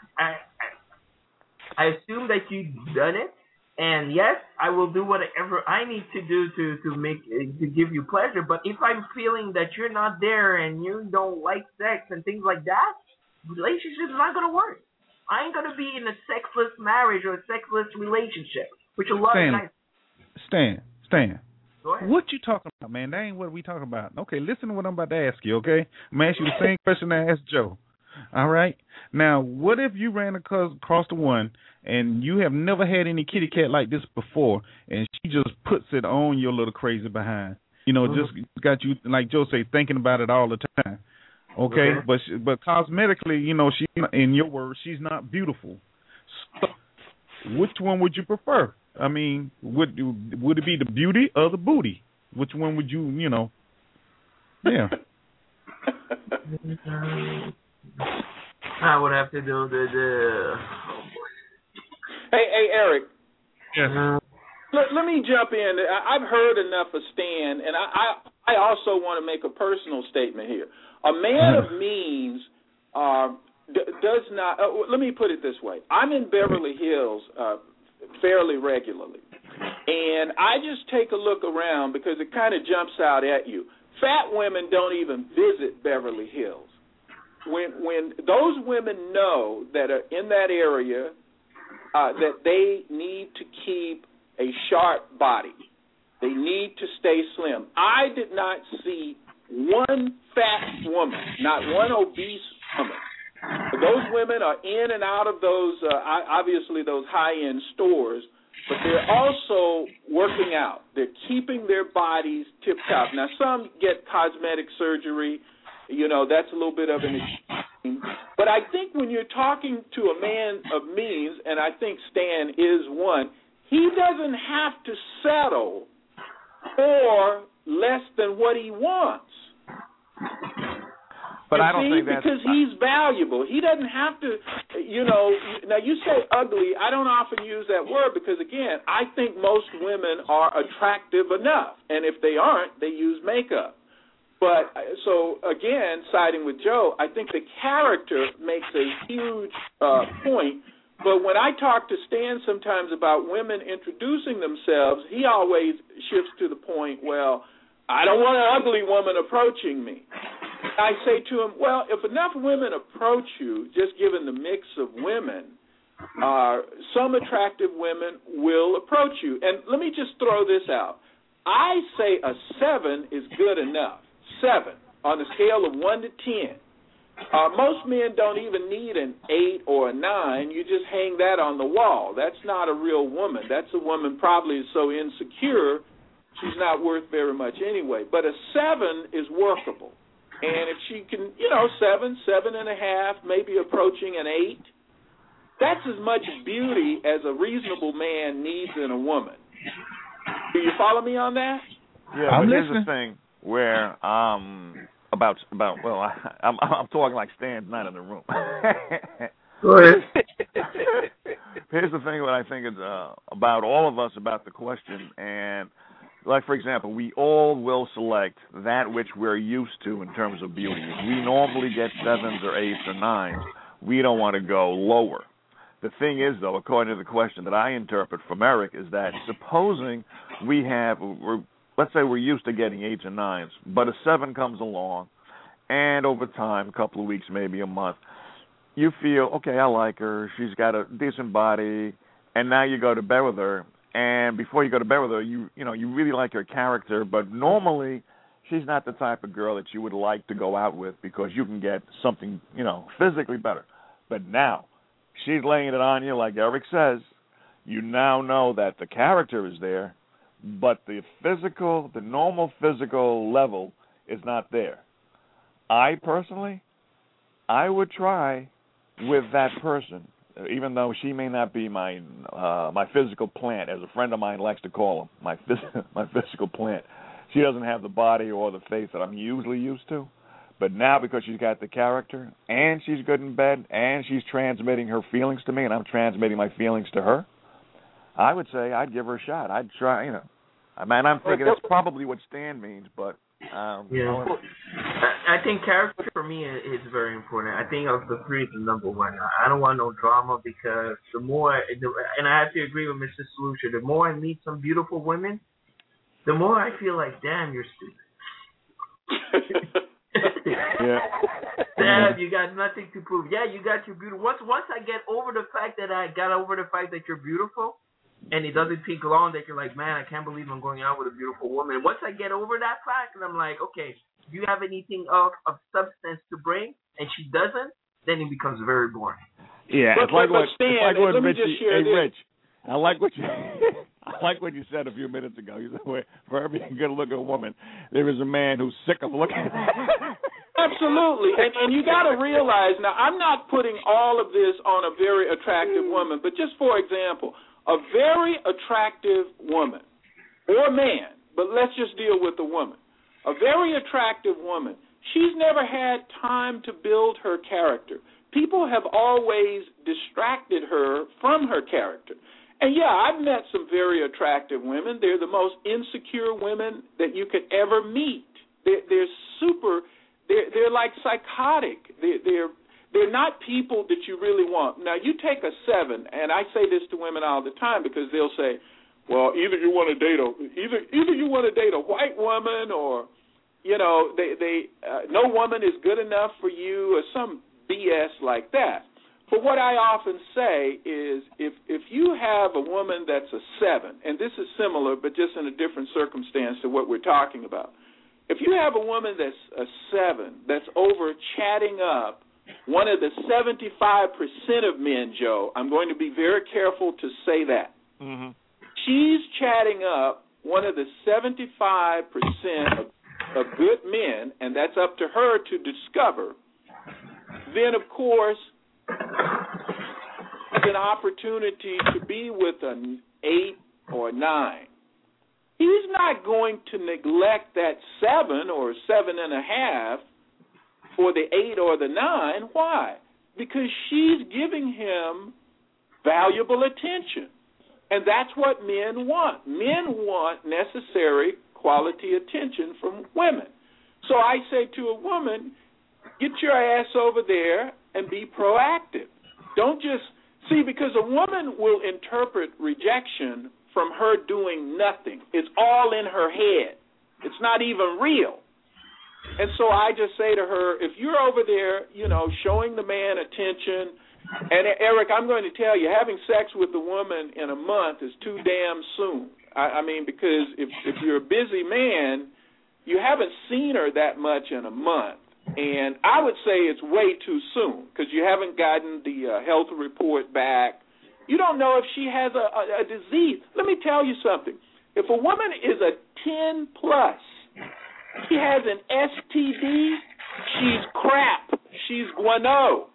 I assume that you've done it. And yes, I will do whatever I need to do to give you pleasure. But if I'm feeling that you're not there and you don't like sex and things like that, relationship's not gonna work. I ain't gonna be in a sexless marriage or a sexless relationship, which a lot of guys. Stan. Go ahead. What you talking about, man? That ain't what we talking about. Okay, listen to what I'm about to ask you. Okay, I'm gonna ask you the same question I asked Joe. All right. Now, what if you ran across the one and you have never had any kitty cat like this before, and she just puts it on your little crazy behind? You know, just got you, like Joe say, thinking about it all the time. Okay, but cosmetically, you know, she, in your words, she's not beautiful. So, which one would you prefer? I mean, would it be the beauty or the booty? Which one would you, you know? Yeah. I would have to do the. Hey, Eric. Yes. Let me jump in. I've heard enough of Stan, and I also want to make a personal statement here. A man of means does not. Let me put it this way. I'm in Beverly Hills fairly regularly, and I just take a look around because it kind of jumps out at you. Fat women don't even visit Beverly Hills. When those women know that are in that area that they need to keep a sharp body, they need to stay slim. I did not see one fat woman, not one obese woman. Those women are in and out of those, obviously those high-end stores, but they're also working out. They're keeping their bodies tip-top. Now, some get cosmetic surgery. You know, that's a little bit of an extreme. But I think when you're talking to a man of means, and I think Stan is one, he doesn't have to settle for less than what he wants. But I don't think that's... Because he's valuable. He doesn't have to, you know... Now, you say ugly. I don't often use that word because, again, I think most women are attractive enough. And if they aren't, they use makeup. But, so, again, siding with Joe, I think the character makes a huge point. But when I talk to Stan sometimes about women introducing themselves, he always shifts to the point, well, I don't want an ugly woman approaching me. I say to him, well, if enough women approach you, just given the mix of women, some attractive women will approach you. And let me just throw this out. I say a 7 is good enough. 7 on the scale of 1 to 10. Most men don't even need an 8 or a 9. You just hang that on the wall. That's not a real woman. That's a woman probably so insecure she's not worth very much anyway. But a 7 is workable. And if she can, you know, 7, 7.5, maybe approaching an 8, that's as much beauty as a reasonable man needs in a woman. Do you follow me on that? Yeah, but here's the thing where about well, I'm talking like Stan's not in the room. Go ahead. Here's the thing what I think is about all of us about the question, and like, for example, we all will select that which we're used to in terms of beauty. If we normally get 7s or 8s or 9s, we don't want to go lower. The thing is, though, according to the question that I interpret from Eric, is that supposing let's say we're used to getting 8s and 9s, but a 7 comes along, and over time, a couple of weeks, maybe a month, you feel, okay, I like her, she's got a decent body, and now you go to bed with her, and before you go to bed with her, you really like her character, but normally she's not the type of girl that you would like to go out with because you can get something, physically better. But now she's laying it on you, like Eric says. You now know that the character is there, but the normal physical level is not there. I personally, I would try with that person, even though she may not be my physical plant, as a friend of mine likes to call him, my physical plant. She doesn't have the body or the face that I'm usually used to. But now, because she's got the character, and she's good in bed, and she's transmitting her feelings to me, and I'm transmitting my feelings to her, I would say I'd give her a shot. I'd try, I'm thinking that's probably what Stan means, but... I think character for me is very important. I think of the three is the number one. I don't want no drama because the more, and I have to agree with Mr. Solution, the more I meet some beautiful women, the more I feel like, damn, you're stupid. Damn, you got nothing to prove. Yeah, you got your beautiful. Once I get over the fact that you're beautiful, and it doesn't take long that you're like, man, I can't believe I'm going out with a beautiful woman. Once I get over that fact, and I'm like, okay, do you have anything of substance to bring? And she doesn't, then it becomes very boring. Yeah, But Stan, let me just share this. Rich, I like what you said a few minutes ago. You said, for every good-looking woman, there is a man who's sick of looking at her. Absolutely. And you got to realize, now, I'm not putting all of this on a very attractive woman, but just for example, a very attractive woman or man, but let's just deal with the woman. A very attractive woman, she's never had time to build her character. People have always distracted her from her character. And, yeah, I've met some very attractive women. They're the most insecure women that you could ever meet. They're super, they're like psychotic. They're not people that you really want. Now, you take a 7, and I say this to women all the time because they'll say, well, either you want to date a white woman or, you know, no woman is good enough for you or some BS like that. But what I often say is if you have a woman that's a 7, and this is similar but just in a different circumstance to what we're talking about, if you have a woman that's a 7 that's over chatting up one of the 75% of men, Joe, I'm going to be very careful to say that. Mm-hmm. She's chatting up one of the 75% of good men, and that's up to her to discover. Then, of course, there's an opportunity to be with an 8 or 9. He's not going to neglect that 7 or 7.5 for the 8 or the 9. Why? Because she's giving him valuable attention. And that's what men want. Men want necessary quality attention from women. So I say to a woman, get your ass over there and be proactive. Don't just, see, because a woman will interpret rejection from her doing nothing. It's all in her head. It's not even real. And so I just say to her, if you're over there, you know, showing the man attention, and Eric, I'm going to tell you, having sex with a woman in a month is too damn soon. I mean, because if you're a busy man, you haven't seen her that much in a month. And I would say it's way too soon because you haven't gotten the health report back. You don't know if she has a disease. Let me tell you something. If a woman is a 10+, she has an STD, she's crap. She's guano.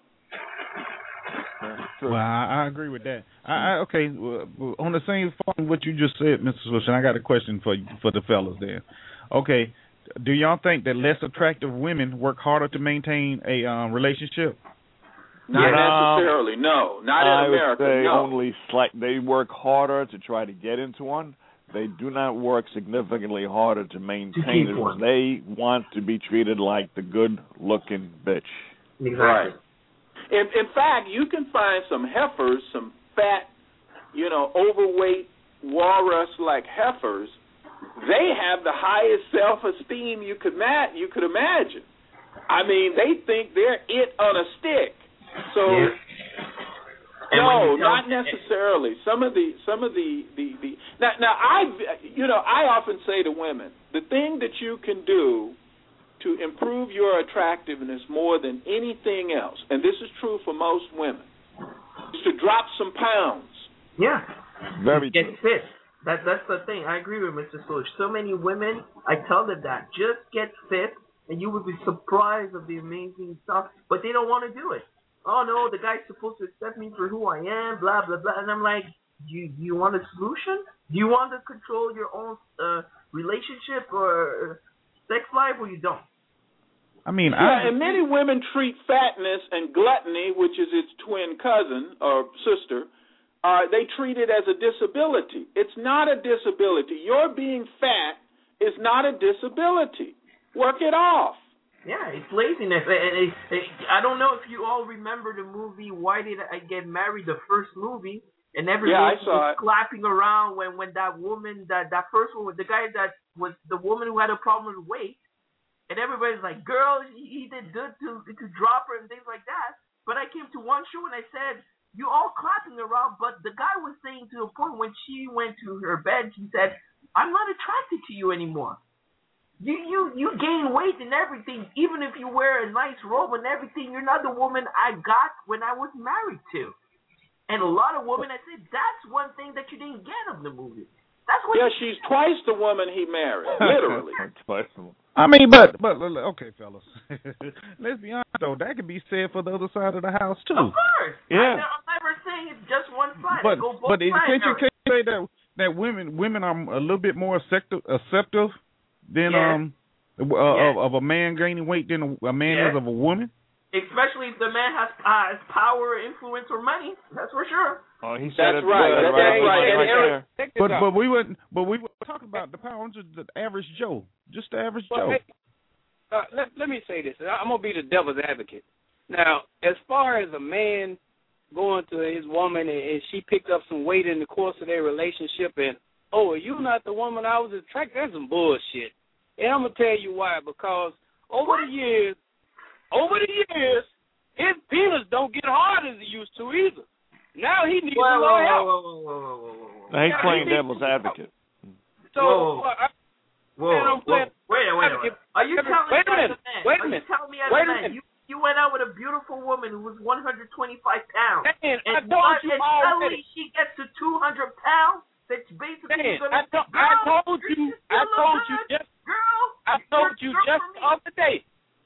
Well, I agree with that. Okay, well, on the same phone what you just said, Mr. Solution, I got a question for the fellas there. Okay, do y'all think that less attractive women work harder to maintain a relationship? Not necessarily, no. Not in America, I would say no. only they work harder to try to get into one. They do not work significantly harder to maintain it. They want to be treated like the good-looking bitch. Exactly. Right. In fact, you can find some heifers, some fat, overweight, walrus-like heifers. They have the highest self-esteem you could imagine. I mean, they think they're it on a stick. So, no, not necessarily. Some of the now I often say to women, the thing that you can do to improve your attractiveness more than anything else, and this is true for most women, is to drop some pounds. Yeah. Very get true. fit. That's the thing. I agree with Mr. Solich. So many women, I tell them that. Just get fit, and you would be surprised of the amazing stuff. But they don't want to do it. Oh, no, the guy's supposed to accept me for who I am, blah, blah, blah. And I'm like, do you want a solution? Do you want to control your own relationship or sex life, or you don't? I mean, and many women treat fatness and gluttony, which is its twin cousin or sister, they treat it as a disability. It's not a disability. Your being fat is not a disability. Work it off. Yeah, it's laziness. I don't know if you all remember the movie Why Did I Get Married, the first movie, and everybody was clapping around when that woman, that first one, the guy that was the woman who had a problem with weight, and everybody's like, girl, he did good to drop her and things like that. But I came to one show and I said, you all clapping around, but the guy was saying to a point when she went to her bed, she said, I'm not attracted to you anymore. You gain weight and everything, even if you wear a nice robe and everything. You're not the woman I got when I was married to. And a lot of women, I said, that's one thing that you didn't get of the movie. That's what. Yeah, she's twice the woman he married, literally. I mean, but okay, fellas. Let's be honest though. That could be said for the other side of the house too. Of course. Yeah. I'm never saying it's just one side. But Go both sides. can't you say that women are a little bit more acceptive than of a man gaining weight than a man is of a woman? Especially if the man has power, influence, or money. That's for sure. Oh, he said that's right. That's right. But we were talking about the power of the average Joe, just the average Joe. Hey, let me say this. I'm gonna be the devil's advocate. Now, as far as a man going to his woman and she picked up some weight in the course of their relationship, and are you not the woman I was attracted? That's some bullshit. And I'm gonna tell you why. Because over the years, his penis don't get hard as it used to either. Now he needs a little help. Now he's playing devil's advocate. So, wait a minute. Are you telling me as a man? Wait a minute. You went out with a beautiful woman who was 125 pounds. Man, and suddenly she gets to 200 pounds? That's basically going to I told you just the other day.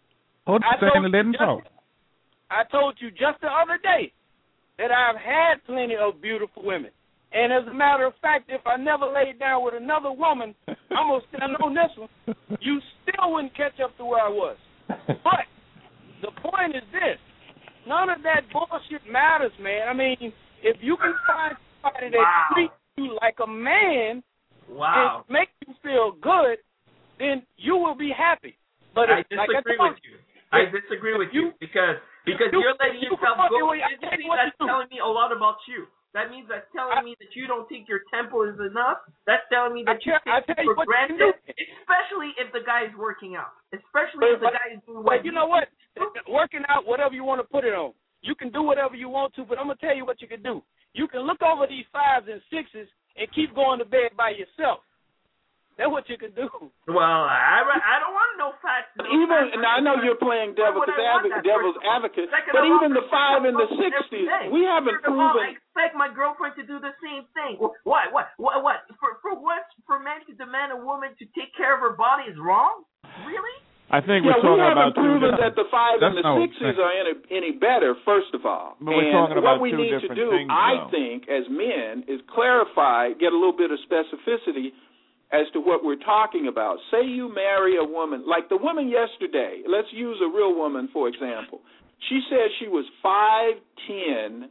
I told you just the other day that I've had plenty of beautiful women. And as a matter of fact, if I never laid down with another woman, I'm going to stand on this one. You still wouldn't catch up to where I was. But the point is this. None of that bullshit matters, man. I mean, if you can find somebody that treats you like a man and make you feel good, then you will be happy. But I disagree with you. I disagree with you because you're letting yourself go. That's telling me a lot about you. That means that's telling me that you don't think your tempo is enough. That's telling me that you take it for granted, especially if the guy is working out. Especially if the guy is doing what you know what? Working out, whatever you want to put it on. You can do whatever you want to, but I'm going to tell you what you can do. You can look over these 5s and 6s and keep going to bed by yourself. That's what you can do. Well, I don't want no facts. I know you're playing devil's advocate, but even the 5 and the 60s, we haven't proven. I expect my girlfriend to do the same thing. What? For men to demand a woman to take care of her body is wrong? Really? I think we're talking about two different. We haven't proven that the 5 and the 6s are any better. First of all, but we're talking about what we need to do, I think, as men, is clarify, get a little bit of specificity as to what we're talking about. Say you marry a woman, like the woman yesterday. Let's use a real woman, for example. She said she was 5'10",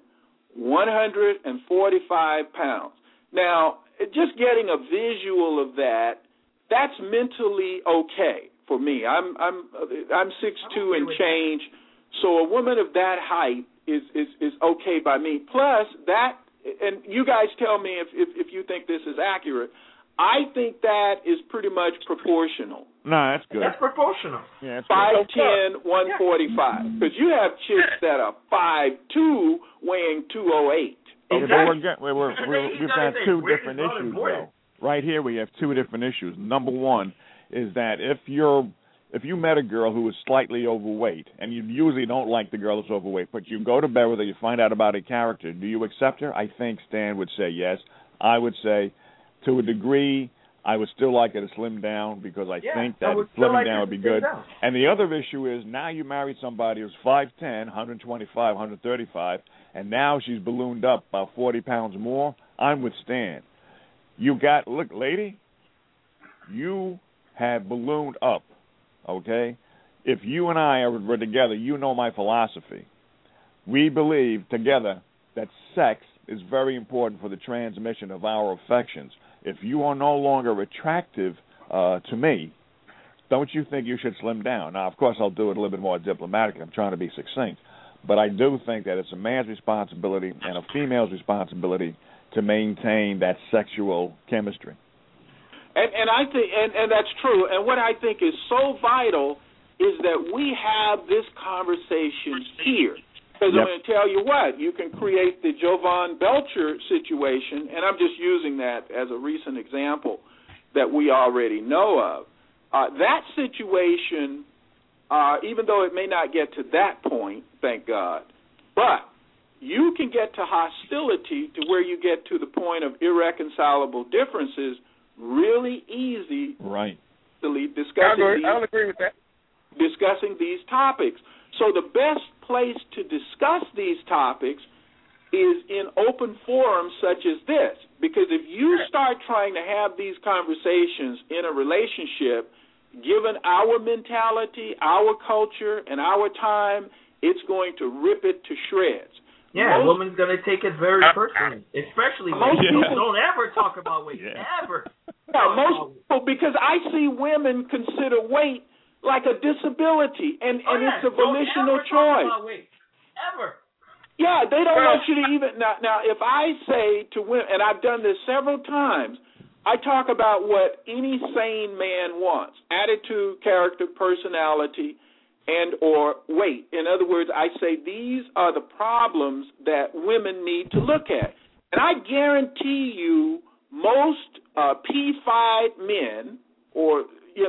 145 pounds. Now, just getting a visual of that's mentally okay for me. I'm 6'2" and change, so a woman of that height is okay by me. Plus that, and you guys tell me if you think this is accurate. I think that is pretty much proportional. No, that's good. That's proportional. Yeah, 5'10", 145. Because you have chicks that are 5'2", weighing 208. Exactly. We've got two different issues, though. Right here we have two different issues. Number one is that if you met a girl who is slightly overweight, and you usually don't like the girl that's overweight, but you go to bed with her, you find out about her character, do you accept her? I think Stan would say yes. I would say, to a degree, I would still like her to slim down because I think that slimming down would be good. And the other issue is now you married somebody who's 5'10", 125, 135, and now she's ballooned up about 40 pounds more. I'm with Stan. Look, lady, you have ballooned up, okay? If you and I were together, you know my philosophy. We believe together that sex is very important for the transmission of our affections. If you are no longer attractive to me, don't you think you should slim down? Now, of course, I'll do it a little bit more diplomatically. I'm trying to be succinct. But I do think that it's a man's responsibility and a female's responsibility to maintain that sexual chemistry. And I think, and that's true. And what I think is so vital is that we have this conversation here. Because I'm going to tell you what, you can create the Jovan Belcher situation, and I'm just using that as a recent example that we already know of. That situation, even though it may not get to that point, thank God, but you can get to hostility to where you get to the point of irreconcilable differences really easy. Right. I'll agree with that. Discussing these topics. So the best place to discuss these topics is in open forums such as this. Because if you start trying to have these conversations in a relationship, given our mentality, our culture, and our time, it's going to rip it to shreds. Yeah, a woman's going to take it very personally, especially when people don't ever talk about weight, ever. Yeah, most people, because I see women consider weight like a disability, and it's a volitional choice. Talk about weight, ever. Yeah, they don't want you to even now. If I say to women, and I've done this several times, I talk about what any sane man wants: attitude, character, personality, and or weight. In other words, I say these are the problems that women need to look at. And I guarantee you most P5 men or,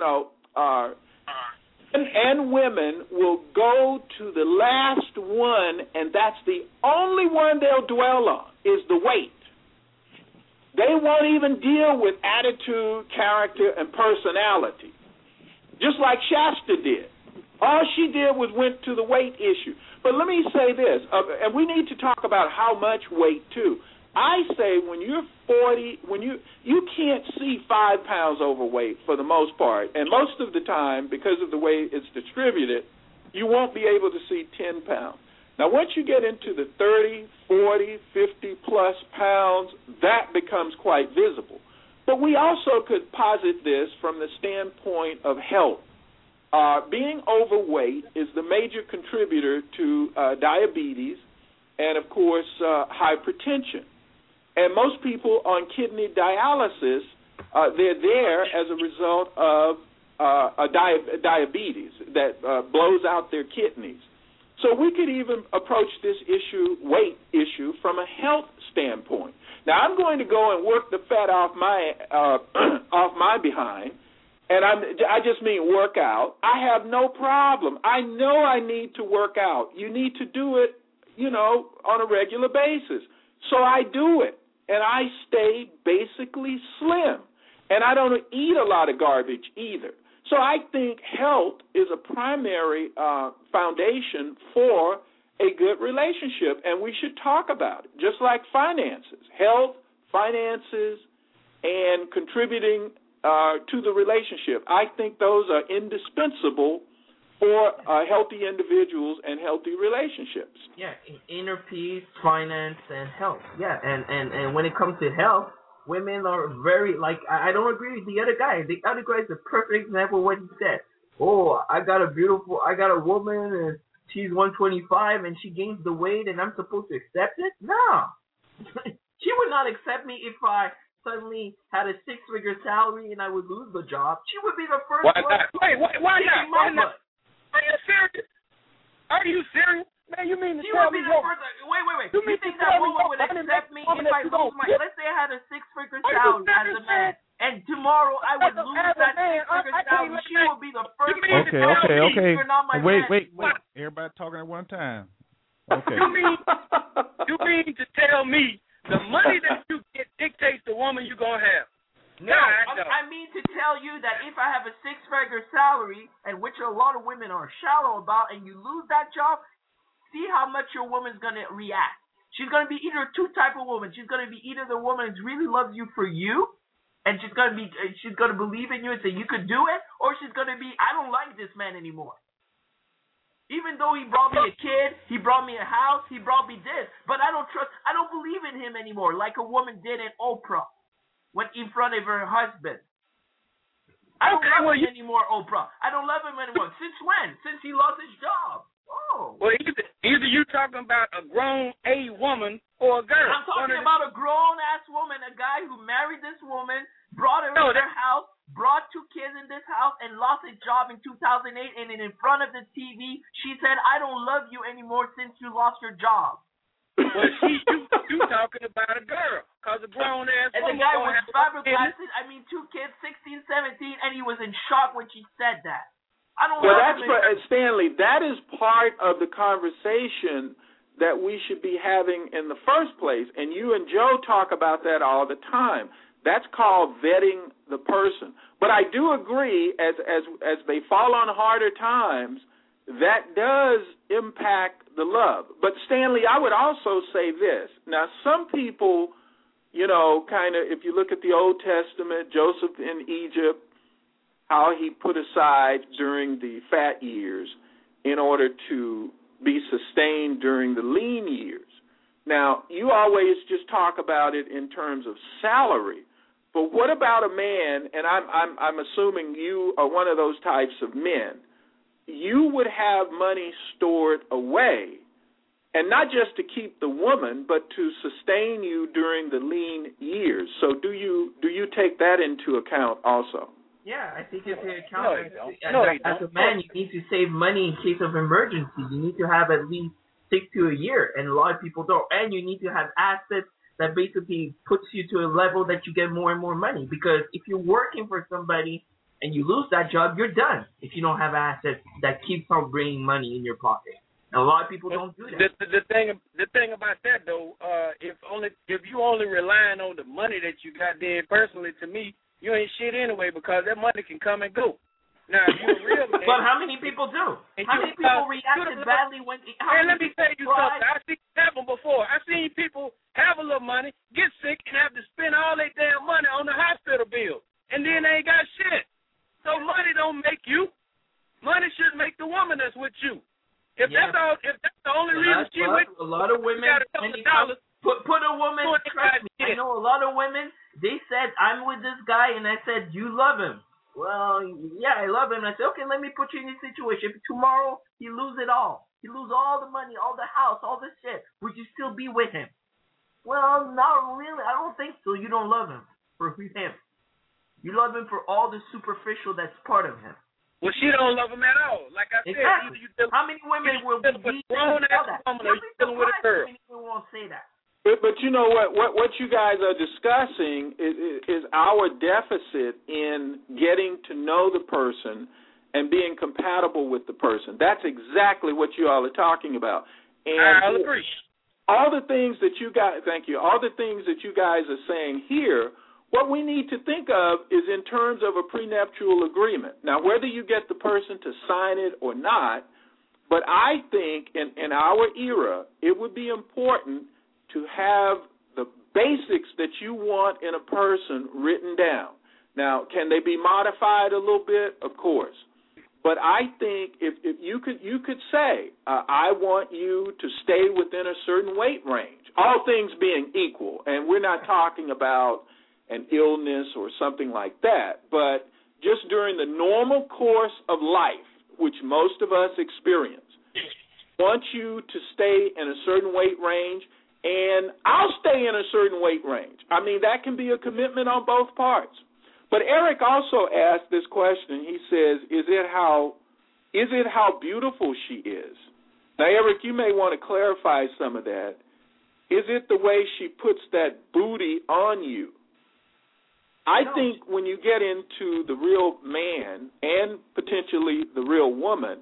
and women will go to the last one, and that's the only one they'll dwell on, is the weight. They won't even deal with attitude, character, and personality, just like Shasta did. All she did was went to the weight issue. But let me say this, and we need to talk about how much weight, too. I say when you're 40, when you can't see 5 pounds overweight for the most part, and most of the time, because of the way it's distributed, you won't be able to see 10 pounds. Now, once you get into the 30, 40, 50-plus pounds, that becomes quite visible. But we also could posit this from the standpoint of health. Being overweight is the major contributor to diabetes and, of course, hypertension. And most people on kidney dialysis, they're there as a result of diabetes that blows out their kidneys. So we could even approach this weight issue, from a health standpoint. Now, I'm going to go and work the fat off my behind. And I just mean work out. I have no problem. I know I need to work out. You need to do it, on a regular basis. So I do it, and I stay basically slim. And I don't eat a lot of garbage either. So I think health is a primary foundation for a good relationship, and we should talk about it, just like finances. Health, finances, and contributing to the relationship. I think those are indispensable for healthy individuals and healthy relationships. Yeah, inner peace, finance, and health. Yeah, and when it comes to health, women are very, I don't agree with the other guy. The other guy is a perfect example of what he said. Oh, I got a woman, and she's 125, and she gains the weight, and I'm supposed to accept it? No. She would not accept me if I suddenly had a 6-figure salary and I would lose the job. She would be the first one. Why not? Are you serious? Are you serious? Man, you mean to tell me? Wait. You think that woman would accept me if I lose my? Let's say I had a 6-figure salary as a man, and tomorrow I would lose that 6-figure salary. She will be the first one to tell me you're not my man. Wait. Everybody talking at one time. Okay. You mean to tell me the money that you get dictates the woman you're going to have? No, I mean to tell you that if I have a 6-figure salary, and which a lot of women are shallow about, and you lose that job, see how much your woman's going to react. She's going to be either two type of woman. She's going to be either the woman who really loves you for you, and she's going to believe in you and say you could do it, or she's going to be, I don't like this man anymore. Even though he brought me a kid, he brought me a house, he brought me this, but I don't believe in him anymore, like a woman did in Oprah, when in front of her husband. I don't love him anymore, Oprah. I don't love him anymore. Since when? Since he lost his job. Oh. Well, either you talking about a grown woman or a girl. I'm talking about a grown-ass woman, a guy who married this woman, brought her in their house, brought 2 kids in this house, and lost his job in 2008, and in front of the TV, she said, I don't love you anymore since you lost your job. Well, you talking about a girl, because a grown-ass woman. And the guy was fiberglassed, 2 kids, 60 17, and he was in shock when she said that. I don't Well, know. Stanley, that is part of the conversation that we should be having in the first place, and you and Joe talk about that all the time. That's called vetting the person. But I do agree, as they fall on harder times, that does impact the love. But, Stanley, I would also say this. Now, some people, kind of, if you look at the Old Testament, Joseph in Egypt, how he put aside during the fat years in order to be sustained during the lean years. Now, you always just talk about it in terms of salary, but what about a man, and I'm assuming you are one of those types of men, you would have money stored away, and not just to keep the woman, but to sustain you during the lean years. So do you take that into account also? Yeah, I think if you account as a man, you need to save money in case of emergency. You need to have at least 6 to a year, and a lot of people don't. And you need to have assets that basically puts you to a level that you get more and more money. Because if you're working for somebody and you lose that job, you're done if you don't have assets that keeps on bringing money in your pocket. And a lot of people don't do that. The thing about that though, if you only relying on the money that you got, then personally to me, you ain't shit anyway, because that money can come and go. Now, if you're a real man... But how many people do? How many people reacted badly when... let me tell you something. I've seen it happen before. I've seen people have a little money, get sick, and have to spend all their damn money on the hospital bill. And then they ain't got shit. So money don't make you. Money should make the woman that's with you. If that's the only reason she with you, a lot of women... Put a woman... Trust me, I know a lot of women... They said, I'm with this guy, and I said, you love him. Well, yeah, I love him. And I said, okay, let me put you in this situation. If tomorrow, he lose it all. He lose all the money, all the house, all the shit. Would you still be with him? Well, not really. I don't think so. You don't love him for him. You love him for all the superficial that's part of him. Well, she don't love him at all. Like I said, exactly. How many women will be grown-ass woman or you dealing with a girl? Many people won't say that. But you know what you guys are discussing is our deficit in getting to know the person and being compatible with the person. That's exactly what you all are talking about. And I'll agree. All the things that you guys, thank you, all the things that you guys are saying here, what we need to think of is in terms of a prenuptial agreement. Now, whether you get the person to sign it or not, but I think in our era, it would be important to have the basics that you want in a person written down. Now, can they be modified a little bit? Of course. But I think if you could say, I want you to stay within a certain weight range, all things being equal, and we're not talking about an illness or something like that, but just during the normal course of life, which most of us experience, want you to stay in a certain weight range, and I'll stay in a certain weight range. I mean, that can be a commitment on both parts. But Eric also asked this question. He says, is it how beautiful she is? Now, Eric, you may want to clarify some of that. Is it the way she puts that booty on you? I think when you get into the real man and potentially the real woman,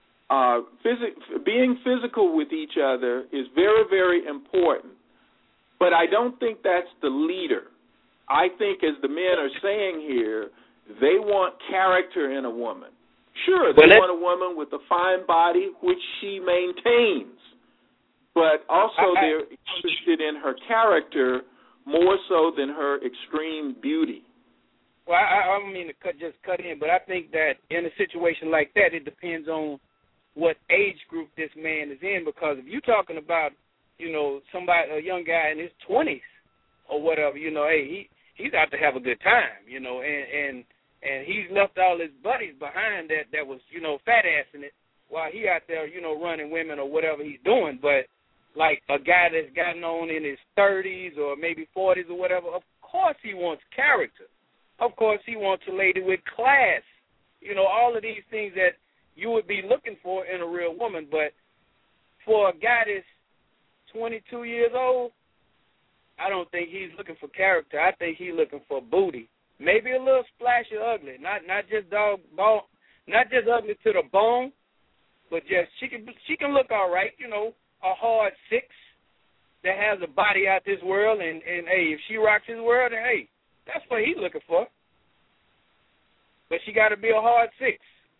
being physical with each other is very, very important. But I don't think that's the leader. I think, as the men are saying here, they want character in a woman. Sure, they want a woman with a fine body, which she maintains. But also they're interested in her character more so than her extreme beauty. Well, I don't mean to cut in, but I think that in a situation like that, it depends on what age group this man is in, because if you're talking about, somebody, a young guy in his 20s or whatever, hey, he's out to have a good time, and he's left all his buddies behind that was, fat-assing it while he out there, running women or whatever he's doing. But like a guy that's gotten on in his 30s or maybe 40s or whatever, of course he wants character. Of course he wants a lady with class. All of these things that you would be looking for in a real woman. But for a guy that's 22 years old, I don't think he's looking for character. I think he's looking for booty. maybe a little splash of ugly, not just not just ugly to the bone, but just she can look all right, you know, a hard 6 that has a body out this world, and hey, if she rocks his world, then hey, that's what he's looking for. But she got to be a hard 6.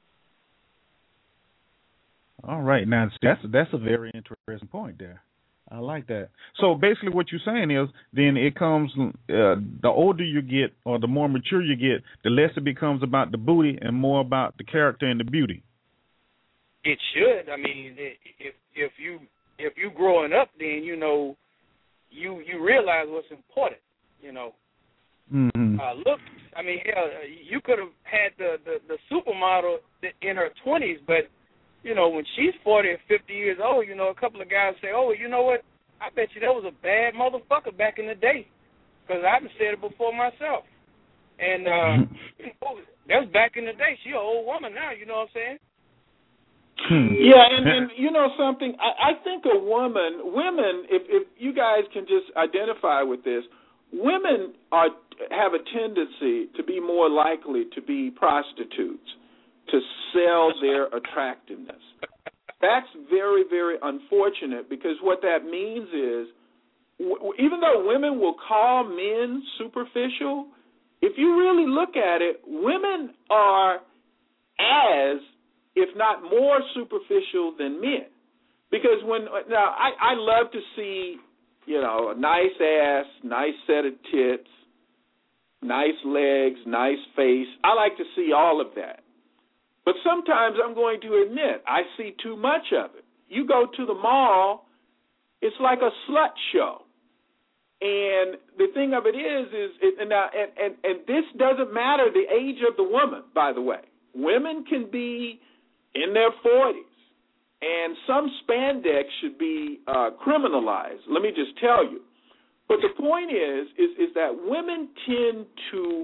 All right, now that's a very interesting point there. I like that. So basically, what you're saying is, then it comes the older you get, or the more mature you get, the less it becomes about the booty and more about the character and the beauty. It should. I mean, if you growing up, then you know you realize what's important. You know, look. I mean, hell, you could have had the supermodel in her 20s, but you know, when she's 40 or 50 years old, you know, a couple of guys say, oh, you know what? I bet you that was a bad motherfucker back in the day, because I've said it before myself. And you know, that was back in the day. She an old woman now, you know what I'm saying? Yeah, and you know something? I think women, if you guys can just identify with this, women have a tendency to be more likely to be prostitutes, to sell their attractiveness. That's very, very unfortunate, because what that means is, even though women will call men superficial, if you really look at it, women are as, if not more superficial than men. Because I love to see, you know, a nice ass, nice set of tits, nice legs, nice face. I like to see all of that. But sometimes I'm going to admit I see too much of it. You go to the mall, it's like a slut show. And the thing of it is this doesn't matter the age of the woman, by the way. Women can be in their 40s, and some spandex should be criminalized. Let me just tell you. But the point is that women tend to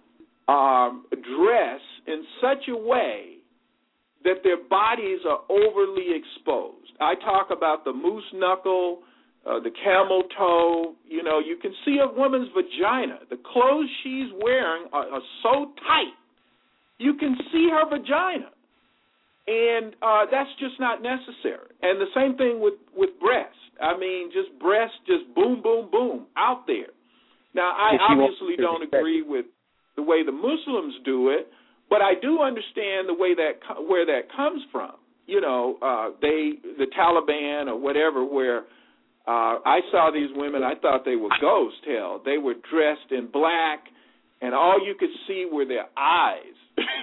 dress in such a way that their bodies are overly exposed. I talk about the moose knuckle, the camel toe. You know, you can see a woman's vagina. The clothes she's wearing are so tight, you can see her vagina. And that's just not necessary. And the same thing with breasts. I mean, just breasts, just boom, boom, boom, out there. Now, I obviously don't agree with the way the Muslims do it, but I do understand where that comes from. You know, the Taliban or whatever, where I saw these women, I thought they were ghosts. Hell, they were dressed in black, and all you could see were their eyes.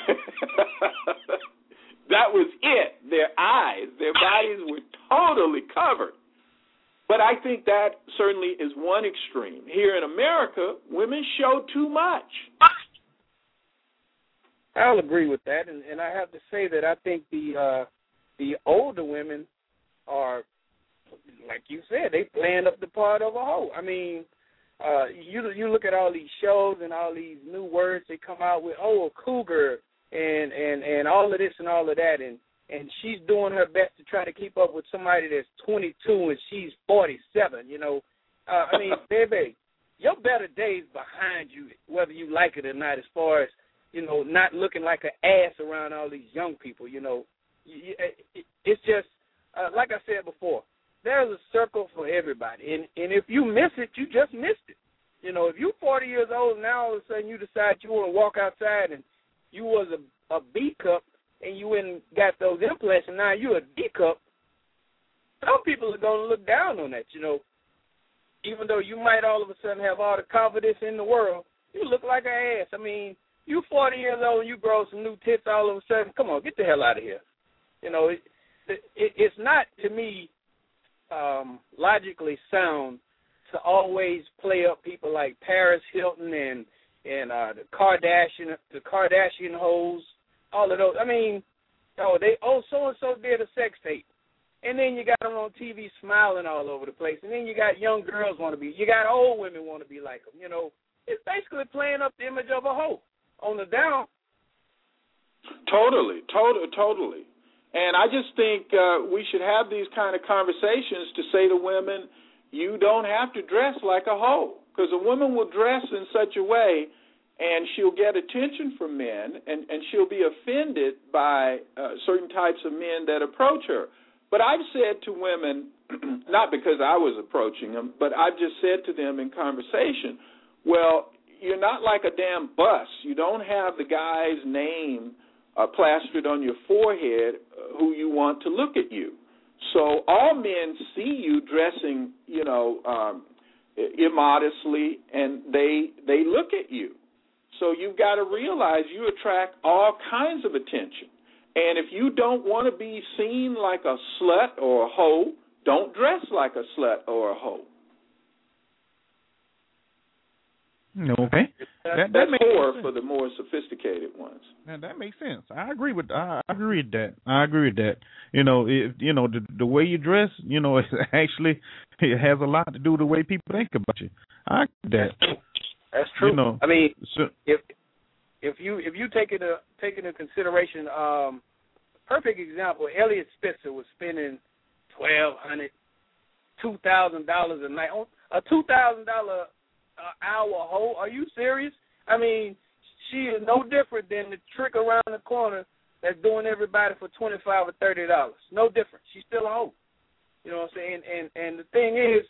That was it, their eyes. Their bodies were totally covered. But I think that certainly is one extreme. Here in America, women show too much. I'll agree with that, and I have to say that I think the older women are, like you said, they playing up the part of a hoe. I mean, you look at all these shows and all these new words they come out with, a cougar, and all of this and all of that, and she's doing her best to try to keep up with somebody that's 22 and she's 47, you know. I mean, baby, your better days behind you, whether you like it or not, as far as, you know, not looking like an ass around all these young people, you know. It's just, like I said before, there's a circle for everybody. And if you miss it, you just missed it. You know, if you're 40 years old and now all of a sudden you decide you want to walk outside and you was a B cup and you went and got those implants and now you're a D cup, some people are going to look down on that, you know. Even though you might all of a sudden have all the confidence in the world, you look like an ass. I mean, you 40 years old and you grow some new tits all of a sudden, come on, get the hell out of here. You know, it's not, to me, logically sound to always play up people like Paris Hilton and the Kardashian hoes, all of those. I mean, so-and-so did a sex tape. And then you got them on TV smiling all over the place. And then you got young girls you got old women want to be like them. You know, it's basically playing up the image of a hoe on the down. Totally. And I just think we should have these kind of conversations to say to women, you don't have to dress like a hoe. Because a woman will dress in such a way, and she'll get attention from men, and she'll be offended by certain types of men that approach her. But I've said to women, not because I was approaching them, but I've just said to them in conversation, well, you're not like a damn bus. You don't have the guy's name plastered on your forehead who you want to look at you. So all men see you dressing, immodestly, and they look at you. So you've got to realize you attract all kinds of attention. And if you don't want to be seen like a slut or a hoe, don't dress like a slut or a hoe. Okay. That's more for the more sophisticated ones. Now, that makes sense. I agree with that. The way you dress, it actually it has a lot to do with the way people think about you. I agree with that. That's true. I mean, if you take into consideration, perfect example, Elliot Spitzer was spending $1,200, $2,000 a night on a $2,000 hour hoe. Are you serious? I mean, she is no different than the trick around the corner that's doing everybody for $25 or $30. No different. She's still a hoe. You know what I'm saying? And the thing is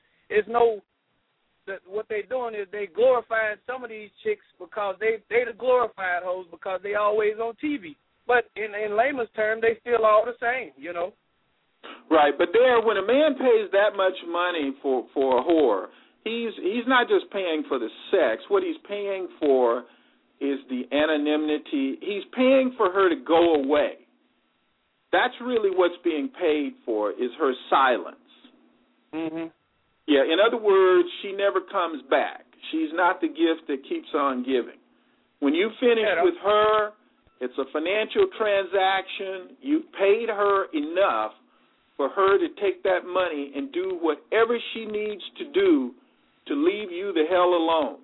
what they're doing is they glorifying some of these chicks because they the glorified hoes because they always on TV. But in layman's term, they still all the same, Right, but when a man pays that much money for a whore, he's not just paying for the sex. What he's paying for is the anonymity. He's paying for her to go away. That's really what's being paid for, is her silence. Mm-hmm. Yeah, in other words, she never comes back. She's not the gift that keeps on giving. When you finish with her, it's a financial transaction. You paid her enough for her to take that money and do whatever she needs to do to leave you the hell alone.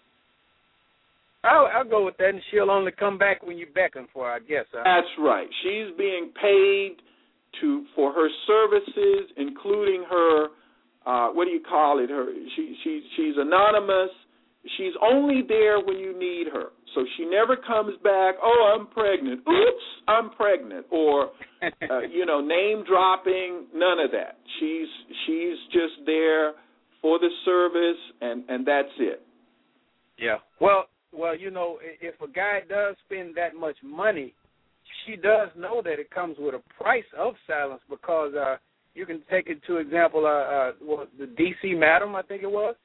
I'll go with that, and she'll only come back when you beckon for her, I guess. That's right. She's being paid for her services, including her, she's anonymous. She's only there when you need her. So she never comes back, oh, I'm pregnant. Oops, I'm pregnant. Or, name dropping, none of that. She's just there for the service, and that's it. Yeah. Well, if a guy does spend that much money, she does know that it comes with a price of silence, because you can take it to example, the D.C. Madam, I think it was,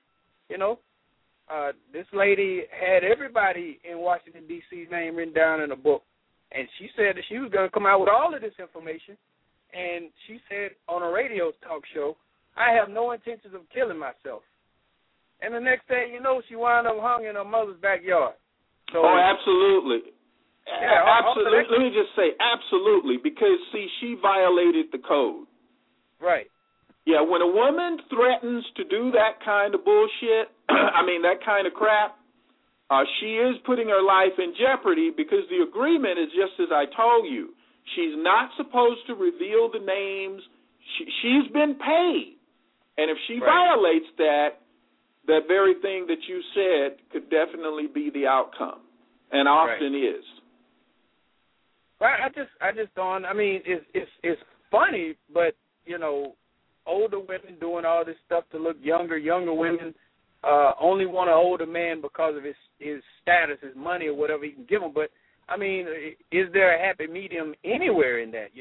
this lady had everybody in Washington, D.C.'s name written down in a book, and she said that she was going to come out with all of this information, and she said on a radio talk show, I have no intentions of killing myself. And the next thing you know, she wound up hung in her mother's backyard. So, absolutely. Yeah, absolutely. Let me just say, absolutely, because, see, she violated the code. Right. Yeah, when a woman threatens to do that kind of bullshit, that kind of crap, she is putting her life in jeopardy, because the agreement is just as I told you. She's not supposed to reveal the names. She's been paid. And if she violates that very thing that you said could definitely be the outcome, and often is. Right. I just don't. It's funny, but older women doing all this stuff to look younger. Younger women only want an older man because of his status, his money, or whatever he can give them. But is there a happy medium anywhere in that?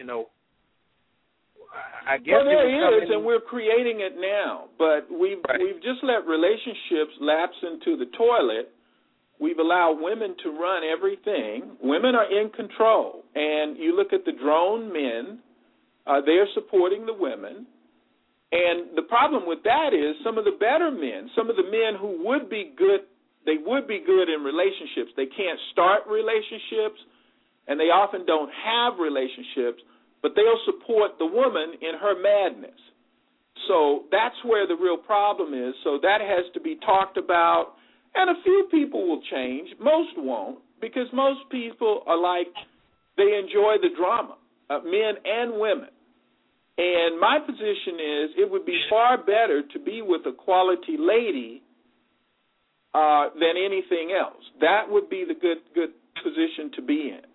I guess. Well, there is, and we're creating it now. But we've just let relationships lapse into the toilet. We've allowed women to run everything. Women are in control. And you look at the drone men, they're supporting the women. And the problem with that is some of the better men, some of the men who would be good, they would be good in relationships. They can't start relationships, and they often don't have relationships, but they'll support the woman in her madness. So that's where the real problem is. So that has to be talked about. And a few people will change. Most won't, because most people are like, they enjoy the drama, men and women. And my position is it would be far better to be with a quality lady than anything else. That would be the good position to be in.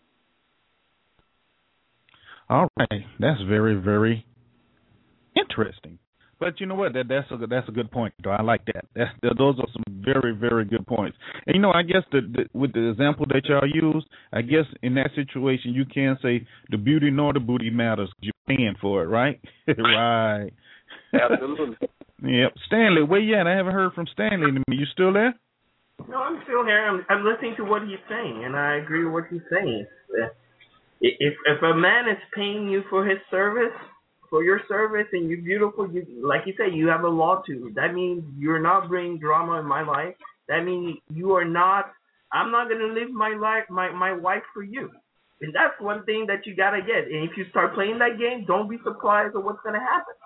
All right, that's very, very interesting. But you know what? That's a good point, though. I like that. Those are some very, very good points. And, you know, I guess with the example that y'all use, I guess in that situation you can say the beauty nor the booty matters. You're paying for it, right? Right. Absolutely. Yep. Stanley, where you at? I haven't heard from Stanley. You still there? No, I'm still here. I'm listening to what he's saying, and I agree with what he's saying. If a man is paying you for his service, for your service, and you're beautiful, like you say, you have a lawsuit. That means you're not bringing drama in my life. That means you are not. I'm not gonna live my life, my wife for you. And that's one thing that you gotta get. And if you start playing that game, don't be surprised at what's gonna happen.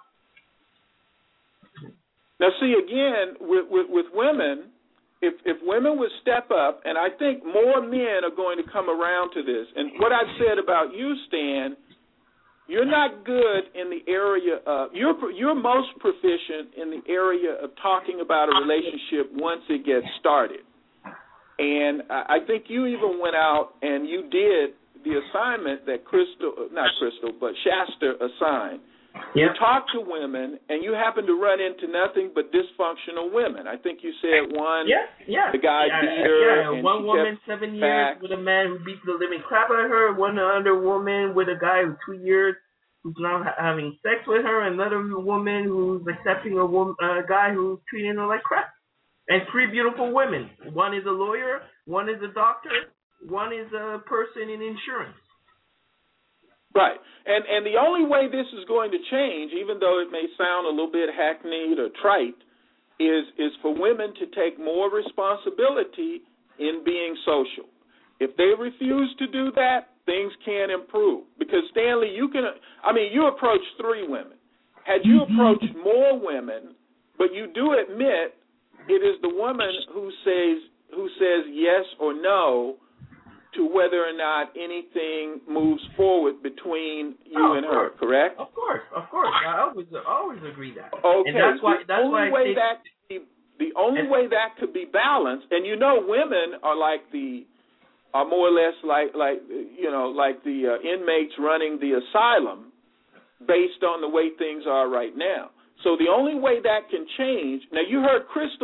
Now, see, again, with women, if women would step up, and I think more men are going to come around to this. And what I said about you, Stan. You're not good in the area of you're most proficient in the area of talking about a relationship once it gets started. And I think you even went out and you did the assignment that Shasta assigned. Yep. You talked to women and you happened to run into nothing but dysfunctional women. I think you said one, the guy beat her. And one woman 7 years with a man who beats the living crap out of her. One other woman with a guy who 2 years who's now having sex with her. Another woman who's accepting a guy who's treating her like crap. And 3 beautiful women. One is a lawyer. One is a doctor. One is a person in insurance. Right. And the only way this is going to change, even though it may sound a little bit hackneyed or trite, is for women to take more responsibility in being social. If they refuse to do that, things can improve. Because, Stanley, you approached 3 women. Had you approached more women, but you do admit it is the woman who says yes or no to whether or not anything moves forward between you and her, correct? Of course. I always agree that. Okay. And the only way that could be balanced, and women are more or less like the inmates running the asylum based on the way things are right now. So the only way that can change. Now you heard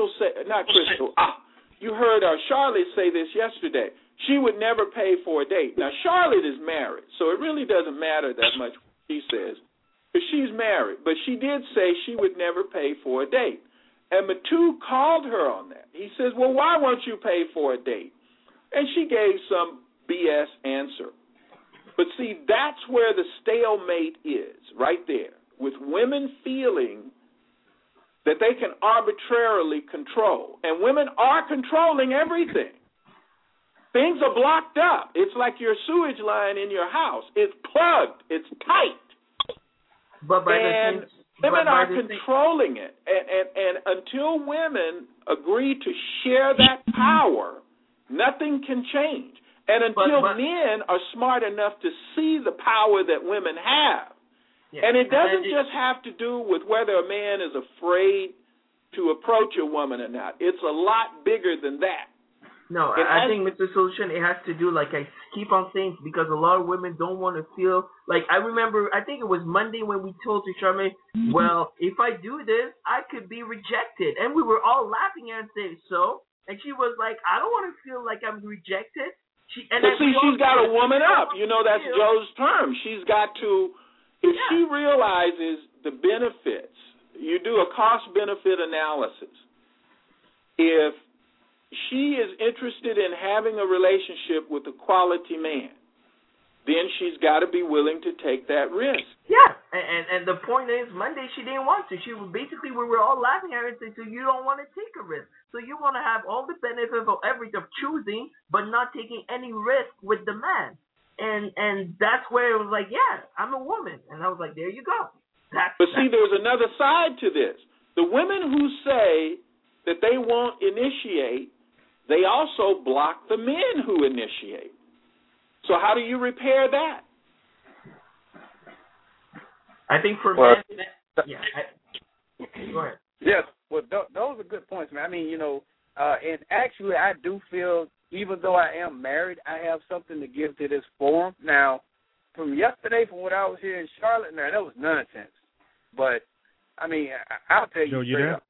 you heard Charlotte say this yesterday. She would never pay for a date. Now, Charlotte is married, so it really doesn't matter that much what she says, because she's married. But she did say she would never pay for a date. And Matu called her on that. He says, well, why won't you pay for a date? And she gave some BS answer. But see, that's where the stalemate is, right there, with women feeling that they can arbitrarily control. And women are controlling everything. Things are blocked up. It's like your sewage line in your house. It's plugged. It's tight. Women are controlling it. And until women agree to share that power, nothing can change. And until men are smart enough to see the power that women have. Yeah. And it doesn't just have to do with whether a man is afraid to approach a woman or not. It's a lot bigger than that. No, I think, Mr. Solution, it has to do, like I keep on saying, because a lot of women don't want to feel, like I remember, I think it was Monday when we told to Charmaine, well, if I do this, I could be rejected. And we were all laughing at her and saying, so? And she was like, I don't want to feel like I'm rejected. She's got to woman up. That's Joe's term. She's got to, if she realizes the benefits, you do a cost-benefit analysis. If she is interested in having a relationship with a quality man, then she's got to be willing to take that risk. Yeah, and the point is, Monday she didn't want to. We were all laughing at her and saying, so you don't want to take a risk. So you want to have all the benefits of everything of choosing, but not taking any risk with the man. And that's where it was like, yeah, I'm a woman. And I was like, there you go. There's another side to this. The women who say that they won't initiate, they also block the men who initiate. So how do you repair that? I think for men, go ahead. Yes, well, those are good points, man. I mean, And actually, I do feel, even though I am married, I have something to give to this forum. Now, from yesterday, from what I was here in Charlotte, now, that was nonsense. But, I mean, I'll tell you straight up.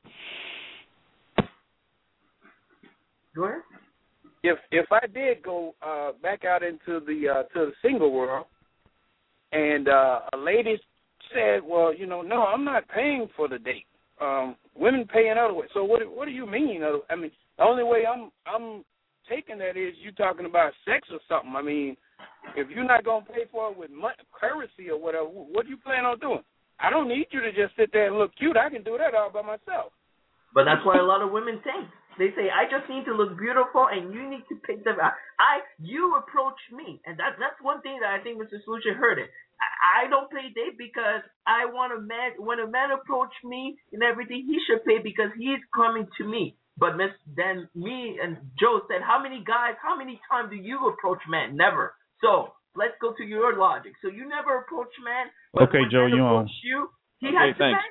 Go ahead. If I did go back out into the to the single world, and a lady said, well, no, I'm not paying for the date. Women pay in other ways. So what do you mean? I mean, the only way I'm taking that is you talking about sex or something. I mean, if you're not going to pay for it with currency or whatever, what do you plan on doing? I don't need you to just sit there and look cute. I can do that all by myself. But that's what a lot of women think. They say, I just need to look beautiful, and you need to pick them out. You approach me, and that's one thing that I think Mr. Solution heard it. I don't pay date because I want a man. When a man approach me and everything, he should pay because he's coming to me. But then me and Joe said, how many times do you approach men? Never. So let's go to your logic. So you never approach men. But okay, when Joe, men approach he has to thanks. pay.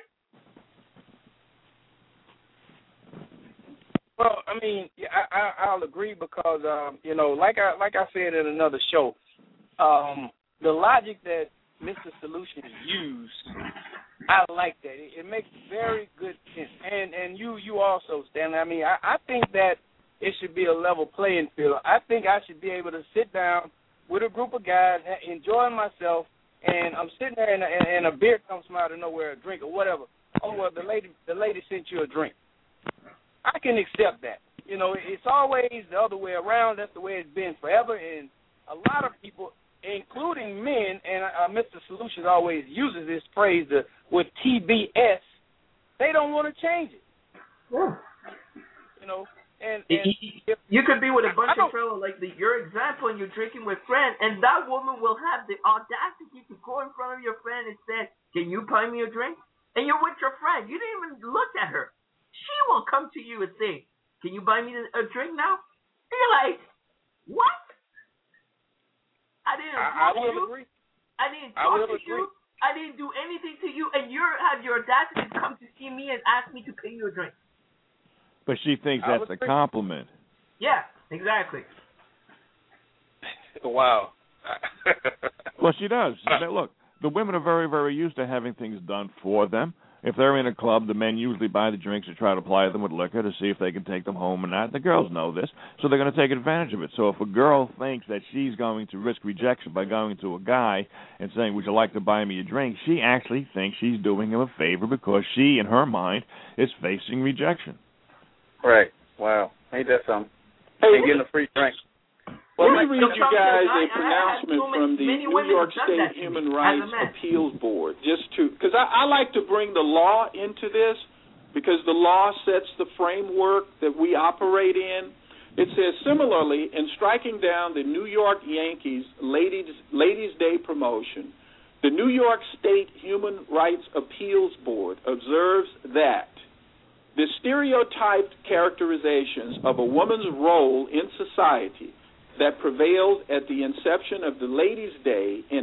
Well, I mean, I'll agree because like I said in another show, the logic that Mr. Solutions used, I like that. It makes very good sense. And you also, Stanley. I mean, I think that it should be a level playing field. I think I should be able to sit down with a group of guys, enjoying myself, and I'm sitting there and a beer comes from out of nowhere, a drink or whatever. Oh well, the lady sent you a drink. I can accept that. It's always the other way around. That's the way it's been forever. And a lot of people, including men, and Mr. Solutions always uses this phrase with TBS, they don't want to change it. Yeah. And you could be with a bunch of fellows like your example, and you're drinking with friends, and that woman will have the audacity to go in front of your friend and say, can you buy me a drink? And you're with your friend. You didn't even look at her. She will come to you and say, can you buy me a drink now? And you're like, what? I didn't approach you. Agree. I didn't talk to you. I didn't do anything to you, and you have your audacity to come to see me and ask me to pay you a drink. But she thinks that's a compliment. Yeah, exactly. Wow. Well, she does. Look, the women are very, very used to having things done for them. If they're in a club, the men usually buy the drinks and try to ply them with liquor to see if they can take them home or not. The girls know this, so they're going to take advantage of it. So if a girl thinks that she's going to risk rejection by going to a guy and saying, would you like to buy me a drink, she actually thinks she's doing him a favor because she, in her mind, is facing rejection. Right. Wow. Ain't that something? Hey, getting a free drink. Well, let me read you guys a pronouncement from the New York State Human Rights Appeals Board, because I like to bring the law into this, because the law sets the framework that we operate in. It says, similarly, in striking down the New York Yankees Ladies' Day promotion, the New York State Human Rights Appeals Board observes that the stereotyped characterizations of a woman's role in society that prevailed at the inception of the Ladies' Day in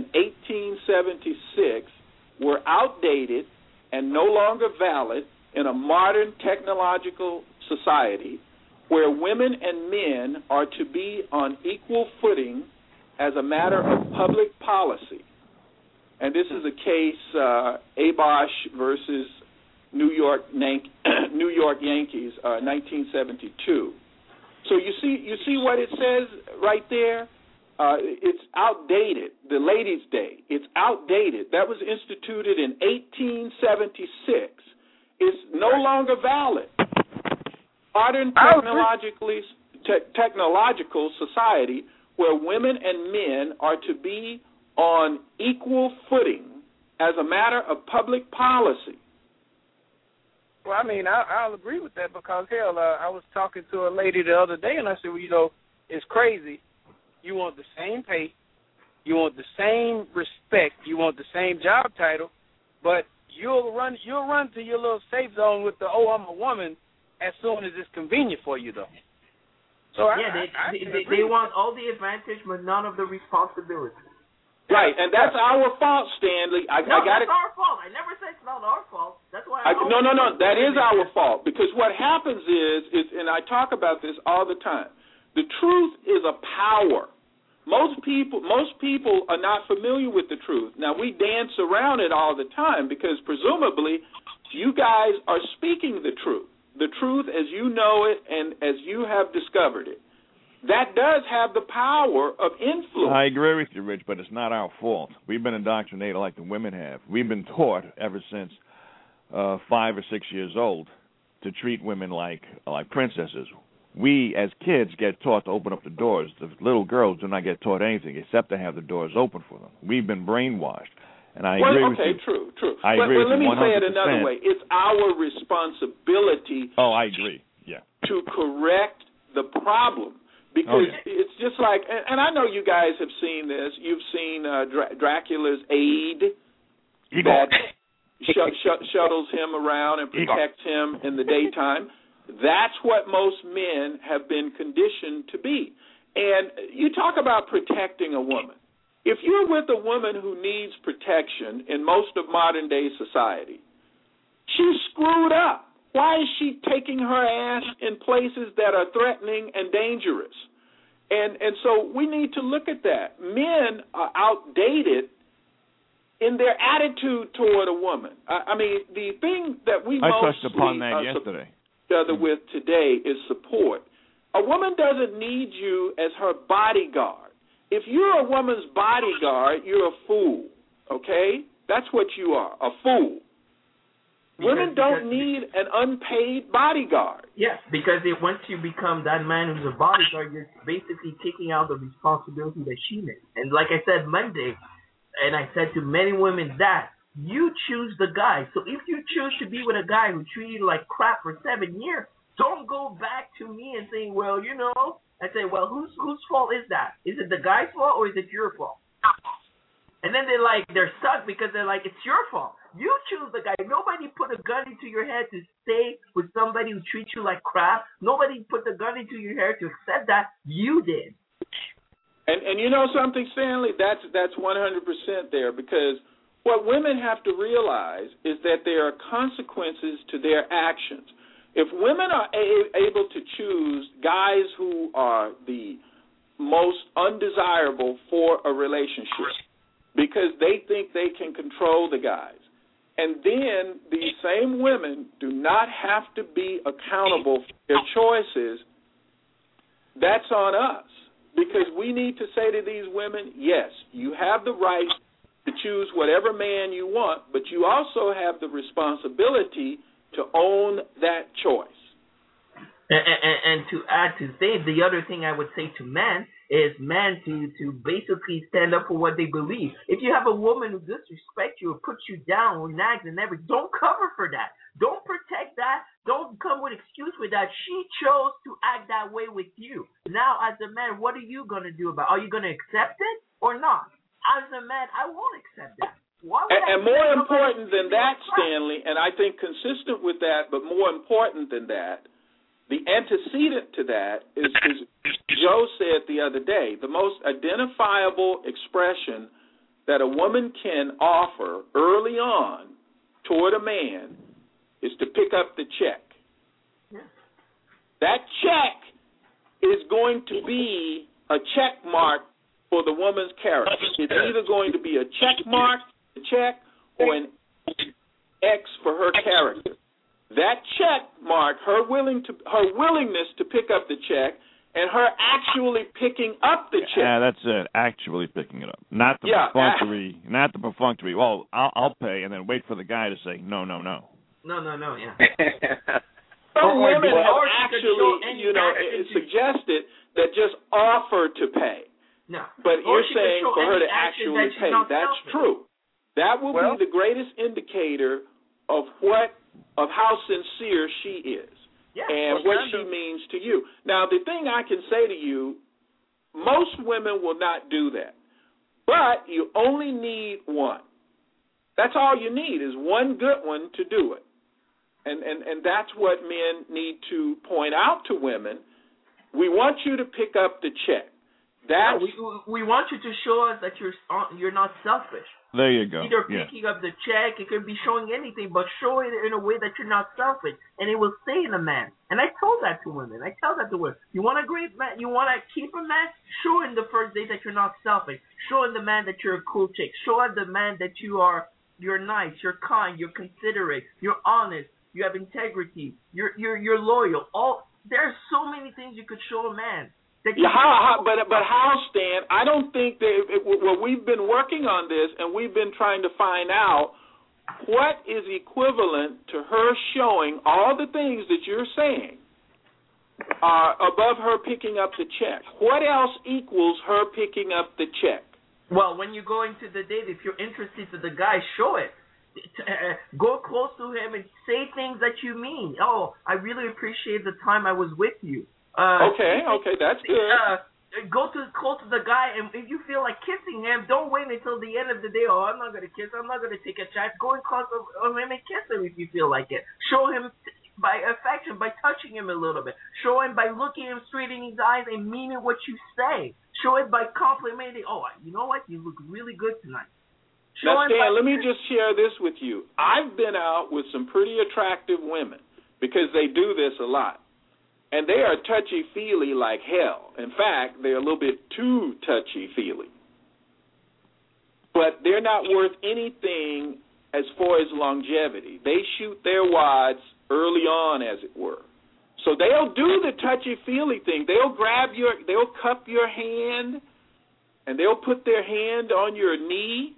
1876 were outdated and no longer valid in a modern technological society where women and men are to be on equal footing as a matter of public policy. And this is a case, Abosh versus New York Yankees, 1972. So you see what it says right there? It's outdated, the Ladies' Day. It's outdated. That was instituted in 1876. It's no longer valid. Modern technological society where women and men are to be on equal footing as a matter of public policy. Well, I mean, I'll agree with that because, hell, I was talking to a lady the other day, and I said, well, it's crazy. You want the same pay, you want the same respect, you want the same job title, but you'll run to your little safe zone with the, I'm a woman, as soon as it's convenient for you, though. So they want all the advantage, but none of the responsibility. Right, and that's our fault, Stanley. I got that's it. our fault. I never said it's not our fault. That's why. No, that is our fault, because what happens is, and I talk about this all the time. The truth is a power. Most people are not familiar with the truth. Now, we dance around it all the time because presumably you guys are speaking the truth as you know it and as you have discovered it. That does have the power of influence. I agree with you, Rich, but it's not our fault. We've been indoctrinated like the women have. We've been taught ever since 5 or 6 years old to treat women like princesses. We, as kids, get taught to open up the doors. The little girls do not get taught anything except to have the doors open for them. We've been brainwashed. And I agree with you. Okay, true. I agree with you 100%. Let me say it another way. It's our responsibility I agree. Yeah. To correct the problem. Because it's just like, and I know you guys have seen this. You've seen Dracula's aide that shuttles him around and protects him in the daytime. That's what most men have been conditioned to be. And you talk about protecting a woman. If you're with a woman who needs protection in most of modern-day society, she's screwed up. Why is she taking her ass in places that are threatening and dangerous? And so we need to look at that. Men are outdated in their attitude toward a woman. I mean, the thing that we touched upon that yesterday. Together with today is support. A woman doesn't need you as her bodyguard. If you're a woman's bodyguard, you're a fool, okay? That's what you are, a fool. Women don't need an unpaid bodyguard. Yes, because once you become that man who's a bodyguard, you're basically taking out the responsibility that she made. And like I said Monday, and I said to many women that you choose the guy. So if you choose to be with a guy who treated you like crap for 7 years, don't go back to me and say, well, you know, I say, well, whose fault is that? Is it the guy's fault or is it your fault? And then they're stuck because they're like, it's your fault. You choose the guy. Nobody put a gun into your head to stay with somebody who treats you like crap. Nobody put the gun into your head to accept that. You did. And you know something, Stanley? That's 100% there, because what women have to realize is that there are consequences to their actions. If women are able to choose guys who are the most undesirable for a relationship because they think they can control the guys, and then these same women do not have to be accountable for their choices, that's on us. Because we need to say to these women, yes, you have the right to choose whatever man you want, but you also have the responsibility to own that choice. And to add to Dave, the other thing I would say to men is men to basically stand up for what they believe. If you have a woman who disrespects you or puts you down or nags and everything, don't cover for that. Don't protect that. Don't come with excuse with that. She chose to act that way with you. Now, as a man, what are you going to do about it? Are you going to accept it or not? As a man, I won't accept that. And more important than that, Stanley, and I think consistent with that, but more important than that, the antecedent to that is Joe said the other day, the most identifiable expression that a woman can offer early on toward a man is to pick up the check. Yeah. That check is going to be a check mark for the woman's character. It's either going to be a check mark, a check, or an X for her character. That check mark, her willingness to pick up the check, and her actually picking up the check. Yeah, that's it. Actually picking it up, not the perfunctory. Not the perfunctory. Well, I'll pay, and then wait for the guy to say no. No. Yeah. Some women have actually, suggested that just offer to pay. No. But you're saying for her to actually pay. That's true. That will be the greatest indicator of how sincere she is and what she means to you. Now, the thing I can say to you, most women will not do that. But you only need one. That's all you need is one good one to do it. And that's what men need to point out to women. We want you to pick up the check. That's we want you to show us that you're not selfish. There you go. Either picking up the check, it could be showing anything, but show it in a way that you're not selfish, and it will stay in a man. And I told that to women. I tell that to women. You want a great man? You want to keep a man? Show in the first day that you're not selfish. Show in the man that you're a cool chick. Show in the man that you're nice, you're kind, you're considerate, you're honest, you have integrity, you're loyal. There's so many things you could show a man. But how, Stan? I don't think that we've been working on this, and we've been trying to find out what is equivalent to her showing all the things that you're saying above her picking up the check. What else equals her picking up the check? Well, when you go into the date, if you're interested to the guy, show it. Go close to him and say things that you mean. Oh, I really appreciate the time I was with you. Okay, that's good. Go close to the guy, and if you feel like kissing him, don't wait until the end of the day. Oh, I'm not going to kiss him. I'm not going to take a chance. Go and close to him and kiss him if you feel like it. Show him by affection, by touching him a little bit. Show him by looking him straight in his eyes and meaning what you say. Show it by complimenting. Oh, you know what? You look really good tonight. Now, Stan, let me just share this with you. I've been out with some pretty attractive women because they do this a lot. And they are touchy-feely like hell. In fact, they're a little bit too touchy-feely. But they're not worth anything as far as longevity. They shoot their wads early on, as it were. So they'll do the touchy-feely thing. They'll cup your hand, and they'll put their hand on your knee.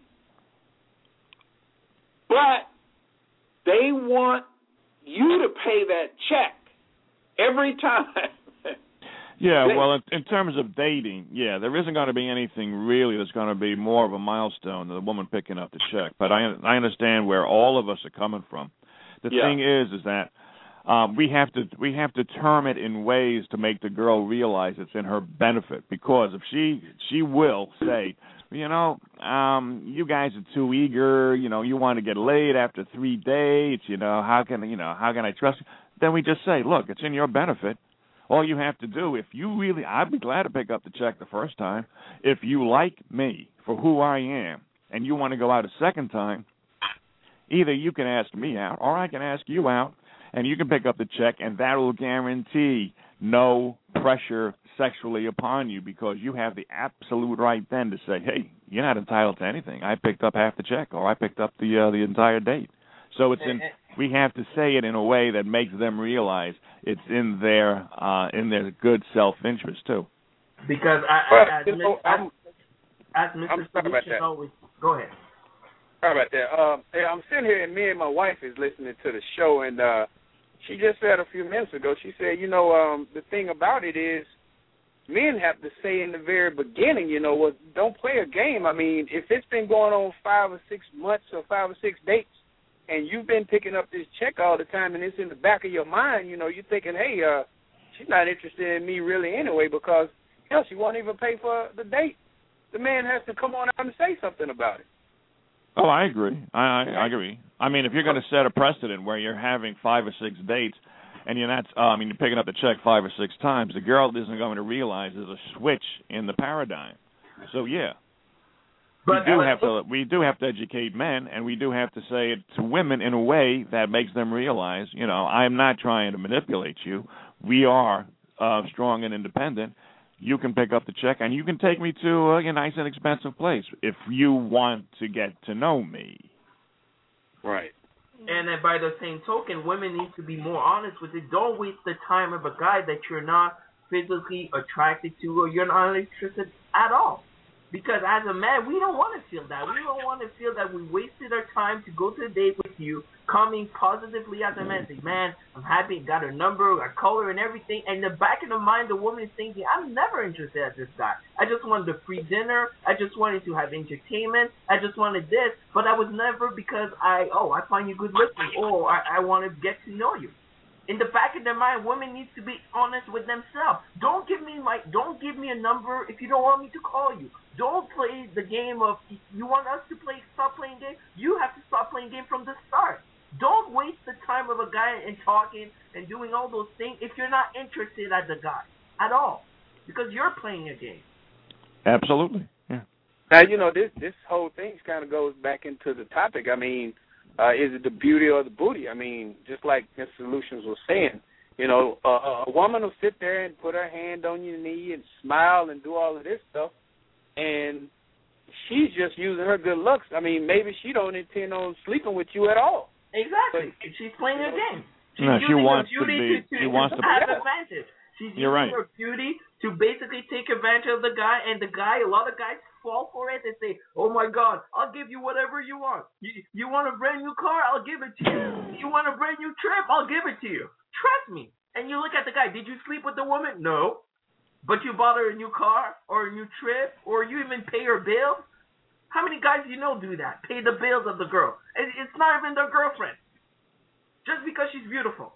But they want you to pay that check every time. Yeah, well, in terms of dating, there isn't going to be anything really that's going to be more of a milestone than the woman picking up the check. But I understand where all of us are coming from. The thing is that we have to term it in ways to make the girl realize it's in her benefit. Because if she will say, you guys are too eager. You want to get laid after 3 dates. How can I trust you? Then we just say, look, it's in your benefit. All you have to do, I'd be glad to pick up the check the first time. If you like me for who I am and you want to go out a second time, either you can ask me out or I can ask you out, and you can pick up the check, and that will guarantee no pressure sexually upon you, because you have the absolute right then to say, hey, you're not entitled to anything. I picked up half the check, or I picked up the entire date. So we have to say it in a way that makes them realize it's in their good self-interest too. Because as Mr. Solution always, go ahead. Sorry about that. I'm sitting here, and me and my wife is listening to the show, and she just said a few minutes ago, she said, the thing about it is men have to say in the very beginning, don't play a game. I mean, if it's been going on 5 or 6 months or 5 or 6 dates, and you've been picking up this check all the time, and it's in the back of your mind, you're thinking, hey, she's not interested in me really anyway, because, hell, she won't even pay for the date. The man has to come on out and say something about it. Oh, I agree. I agree. I mean, if you're going to set a precedent where you're having 5 or 6 dates, and you're picking up the check 5 or 6 times, the girl isn't going to realize there's a switch in the paradigm. So, yeah. But we do have to educate men, and we do have to say it to women in a way that makes them realize, I'm not trying to manipulate you. We are strong and independent. You can pick up the check, and you can take me to a nice and expensive place if you want to get to know me. Right. And then by the same token, women need to be more honest with it. Don't waste the time of a guy that you're not physically attracted to or you're not interested at all. Because as a man, we don't want to feel that. We don't want to feel that we wasted our time to go to a date with you, coming positively as a man, say, man, I'm happy, got her number, her color, and everything. And in the back of the mind, the woman is thinking, I'm never interested in this guy. I just wanted a free dinner. I just wanted to have entertainment. I just wanted this. But I was never because I find you good looking, or I want to get to know you. In the back of their mind, women need to be honest with themselves. Don't give me a number if you don't want me to call you. Don't play the game of, if you want us to stop playing game, you have to stop playing game from the start. Don't waste the time of a guy and talking and doing all those things if you're not interested as a guy at all, because you're playing a game. Absolutely. Yeah. Now, this whole thing kind of goes back into the topic. I mean, is it the beauty or the booty? I mean, just like Mr. Solutions was saying, a woman will sit there and put her hand on your knee and smile and do all of this stuff, and she's just using her good looks. I mean, maybe she don't intend on sleeping with you at all. Exactly. But, she's playing a game. She's she wants to be. She wants to have advantage. She's using right. her beauty to basically take advantage of the guy, and a lot of guys fall for it. They say, "Oh my God, I'll give you whatever you want. You want a brand new car? I'll give it to you. You want a brand new trip? I'll give it to you. Trust me." And you look at the guy. Did you sleep with the woman? No. But you bought her a new car or a new trip, or you even pay her bills. How many guys do you know do that? Pay the bills of the girl. It's not even their girlfriend. Just because she's beautiful.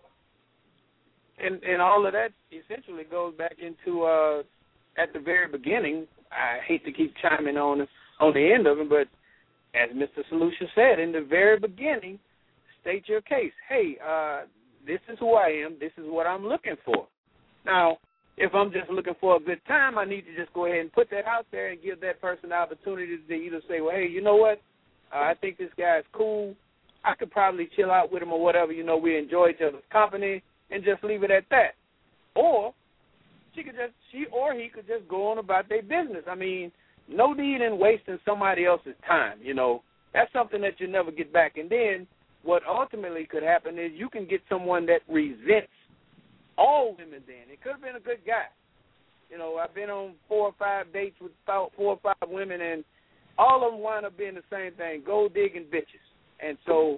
And all of that essentially goes back into at the very beginning. I hate to keep chiming on the end of it, but as Mr. Solution said, in the very beginning, state your case. Hey, this is who I am. This is what I'm looking for. Now, if I'm just looking for a good time, I need to just go ahead and put that out there and give that person the opportunity to either say, well, hey, you know what? I think this guy is cool. I could probably chill out with him or whatever. We enjoy each other's company, and just leave it at that. Or she or he could just go on about their business. I mean, no need in wasting somebody else's time. That's something that you never get back. And then what ultimately could happen is you can get someone that resents all women then. It could have been a good guy. I've been on 4 or 5 dates with 4 or 5 women, and all of them wind up being the same thing, gold digging bitches. And so,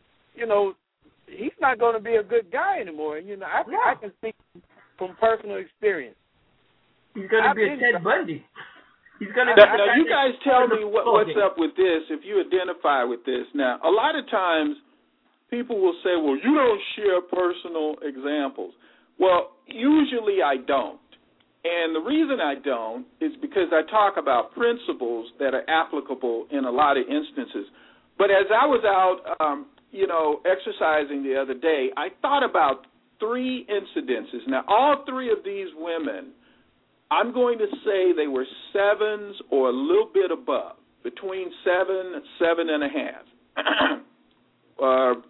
he's not going to be a good guy anymore. And, I can speak from personal experience. He's going to be a Ted Bundy. He's going to. Now, you guys tell me what's up with this. If you identify with this, now a lot of times people will say, "Well, you don't share personal examples." Well, usually I don't, and the reason I don't is because I talk about principles that are applicable in a lot of instances. But as I was out, exercising the other day, I thought about 3 incidences. Now, all 3 of these women, I'm going to say they were 7s or a little bit above, between 7 and 7.5.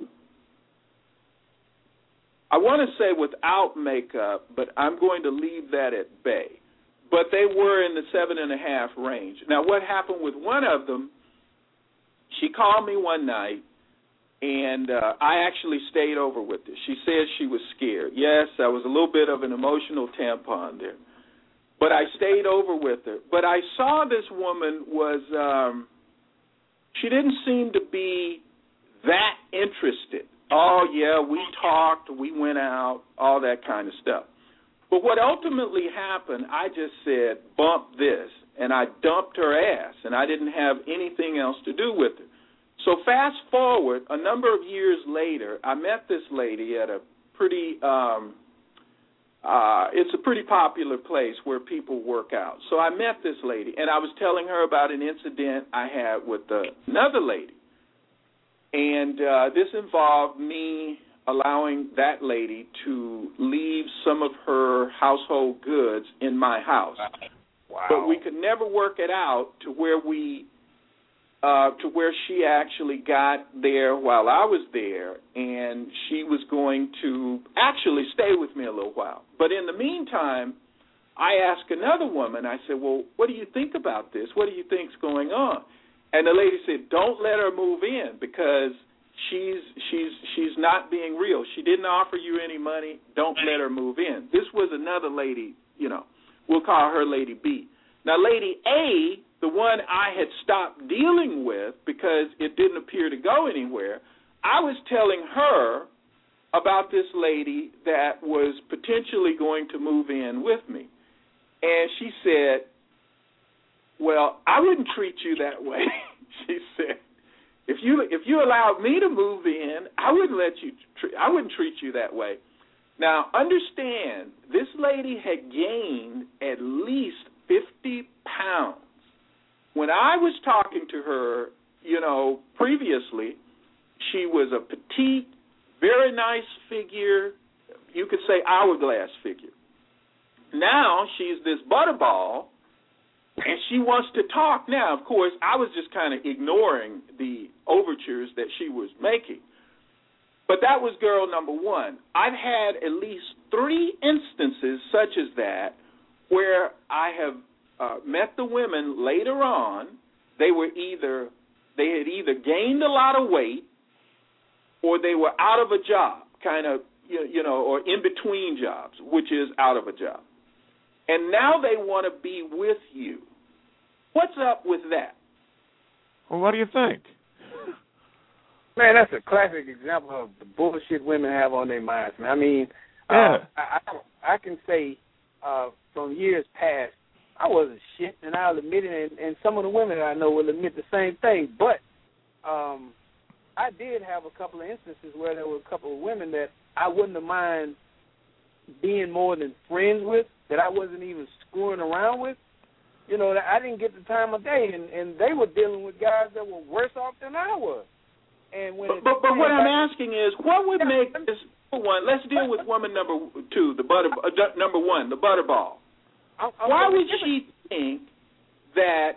I want to say without makeup, but I'm going to leave that at bay. But they were in the 7.5 range. Now, what happened with one of them, she called me one night, and I actually stayed over with her. She said she was scared. Yes, I was a little bit of an emotional tampon there. But I stayed over with her. But I saw this woman was, she didn't seem to be that interested. Oh, yeah, we talked, we went out, all that kind of stuff. But what ultimately happened, I just said, bump this, and I dumped her ass, and I didn't have anything else to do with her. So fast forward, a number of years later, I met this lady at a pretty, it's a pretty popular place where people work out. So I met this lady, and I was telling her about an incident I had with another lady. And this involved me allowing that lady to leave some of her household goods in my house. Wow. But we could never work it out to where she actually got there while I was there, and she was going to actually stay with me a little while. But in the meantime, I asked another woman, I said, well, what do you think about this? What do you think's going on? And the lady said, don't let her move in because she's not being real. She didn't offer you any money. Don't let her move in. This was another lady, we'll call her Lady B. Now, Lady A, the one I had stopped dealing with because it didn't appear to go anywhere, I was telling her about this lady that was potentially going to move in with me. And she said, well, I wouldn't treat you that way. She said, if you allowed me to move in, I wouldn't treat you that way. Now, understand, this lady had gained at least 50 pounds. When I was talking to her, previously, she was a petite, very nice figure. You could say hourglass figure. Now she's this butterball, And she wants to talk. Now, of course, I was just kind of ignoring the overtures that she was making. But that was girl number one. I've had at least 3 instances such as that where I have met the women later on. They had either gained a lot of weight or they were out of a job, kind of, or in between jobs, which is out of a job. And now they want to be with you. What's up with that? Well, what do you think? Man, that's a classic example of the bullshit women have on their minds. I mean, I can say from years past, I wasn't shit, and I'll admit it, and some of the women that I know will admit the same thing. But I did have a couple of instances where there were a couple of women that I wouldn't have mind being more than friends with, that I wasn't even screwing around with. You know, I didn't get the time of day, and they were dealing with guys that were worse off than I was. And when but what I'm asking is, what would make this one? Let's deal with woman number 2, number 1, the butterball. Why would she think that,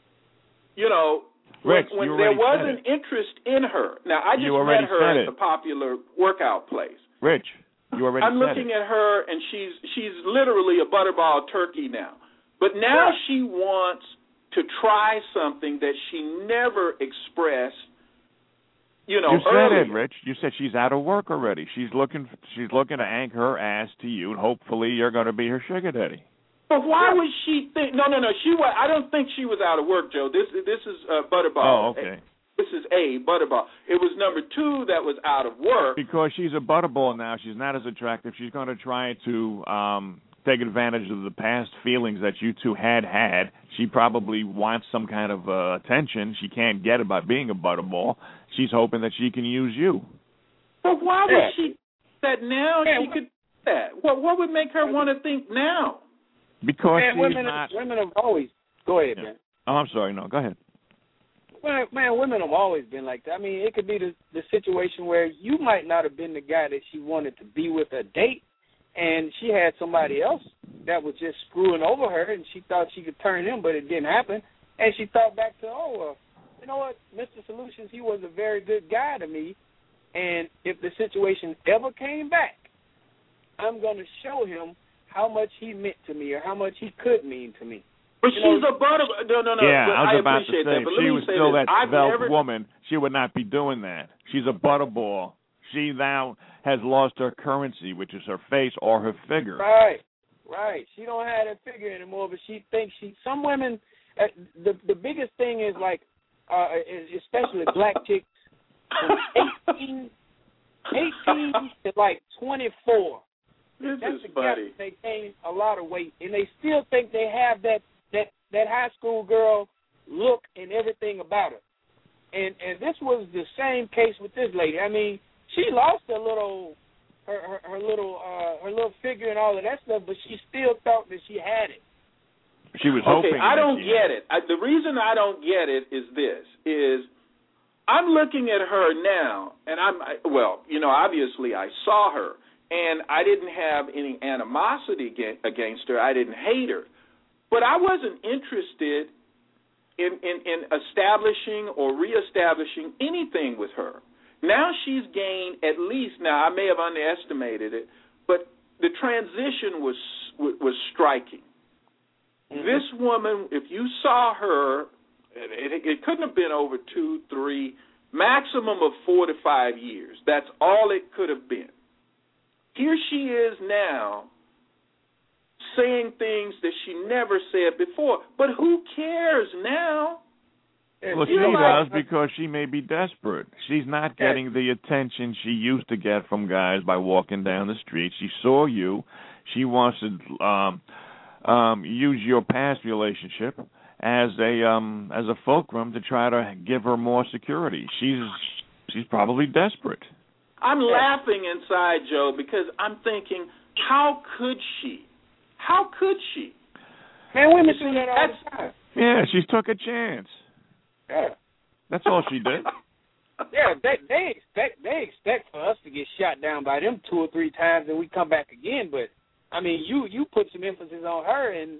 Rich, when there was an interest in her? Now, I just met her at the popular workout place. Rich, you already I'm looking at her, and she's literally a butterball turkey now. But now she wants to try something that she never expressed. You said it, Rich. You said she's out of work already. She's looking to anchor her ass to you, and hopefully you're going to be her sugar daddy. But why would she think? No. I don't think she was out of work, Joe. This is Butterball. Oh, okay. This is Butterball. It was number 2 that was out of work. Because she's a Butterball now. She's not as attractive. She's going to try to take advantage of the past feelings that you two had. She probably wants some kind of attention. She can't get it by being a Butterball. She's hoping that she can use you. But why would she think that now she could do that? What would make her want to think now? Because women have always... Go ahead, man. Oh, I'm sorry. No, go ahead. Well, man, women have always been like that. I mean, it could be the situation where you might not have been the guy that she wanted to be with or date, and she had somebody else that was just screwing over her, and she thought she could turn him, but it didn't happen. And she thought back to, you know what, Mr. Solutions, he was a very good guy to me, and if the situation ever came back, I'm going to show him how much he meant to me or how much he could mean to me. But she's a butter. No. Yeah, I was about to say, that, if she was still that svelte woman, she would not be doing that. She's a butterball. She now has lost her currency, which is her face or her figure. Right. She don't have that figure anymore, but she thinks some women, the biggest thing is like, especially black chicks, from 18 to like 24. That's the gap. They gain a lot of weight, and they still think they have that high school girl look and everything about her. And this was the same case with this lady. I mean, she lost her little figure and all of that stuff, but she still thought that she had it. She was hoping. Okay, I don't get it. The reason I don't get it is this: I'm looking at her now, and obviously I saw her. And I didn't have any animosity against her. I didn't hate her. But I wasn't interested in establishing or reestablishing anything with her. Now she's gained at least, now I may have underestimated it, but the transition was striking. Mm-hmm. This woman, if you saw her, it couldn't have been over 2, 3, maximum of 4 to 5 years. That's all it could have been. Here she is now saying things that she never said before. But who cares now? Well, she does because she may be desperate. She's not getting the attention she used to get from guys by walking down the street. She saw you. She wants to use your past relationship as a fulcrum to try to give her more security. She's probably desperate. I'm laughing inside, Joe, because I'm thinking, how could she? How could she? Man, women do that all the time. Yeah, she took a chance. Yeah. That's all she did. Yeah, they expect for us to get shot down by them 2 or 3 times and we come back again. But I mean, you put some emphasis on her, and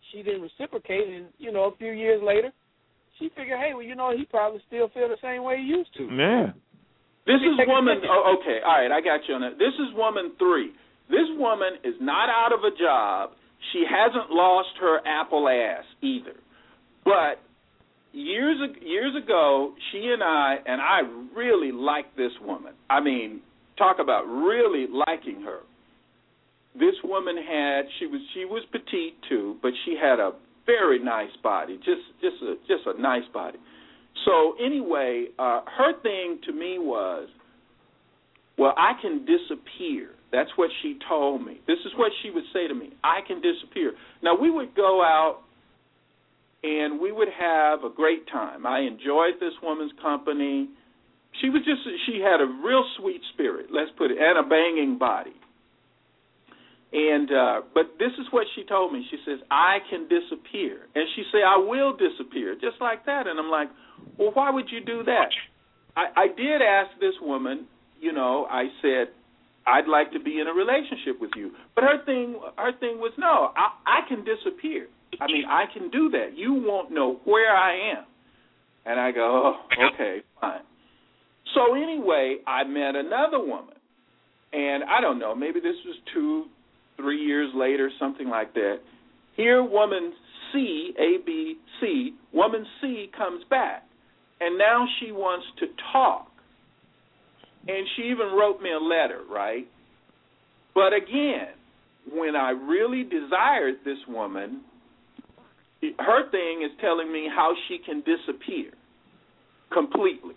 she didn't reciprocate, and, you know, a few years later, she figured, hey, well, you know, he probably still feel the same way he used to. Yeah. This is woman, okay, all right, I got you on that. This is woman 3. This woman is not out of a job. She hasn't lost her apple ass either. But years ago, she and I really liked this woman. I mean, talk about really liking her. This woman she was petite too, but she had a very nice body, just a nice body. So anyway, her thing to me was, well, I can disappear. That's what she told me. This is what she would say to me. I can disappear. Now, we would go out and we would have a great time. I enjoyed this woman's company. She had a real sweet spirit, let's put it, and a banging body. And but this is what she told me. She says, I can disappear. And she said, I will disappear, just like that. And I'm like, well, why would you do that? I did ask this woman, you know, I said, I'd like to be in a relationship with you. But her thing was, no, I can disappear. I mean, I can do that. You won't know where I am. And I go, oh, okay, fine. So anyway, I met another woman. And I don't know, maybe this was 2-3 years later, something like that. Here, woman C, A-B-C, woman C comes back. And now she wants to talk. And she even wrote me a letter, right? But again, when I really desired this woman, her thing is telling me how she can disappear completely.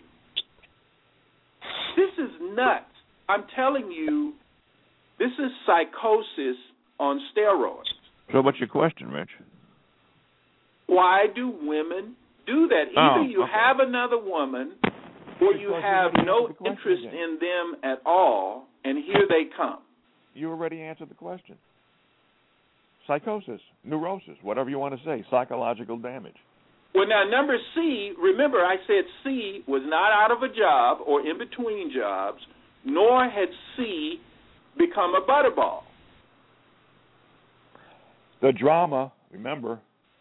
This is nuts. I'm telling you, this is psychosis on steroids. So what's your question, Rich? Why do women do that? Either you have another woman or you have no interest in them at all, and here they come. You already answered the question. Psychosis, neurosis, whatever you want to say, psychological damage. Well, now, number C, remember I said C was not out of a job or in between jobs, nor had C become a butterball. The drama, remember.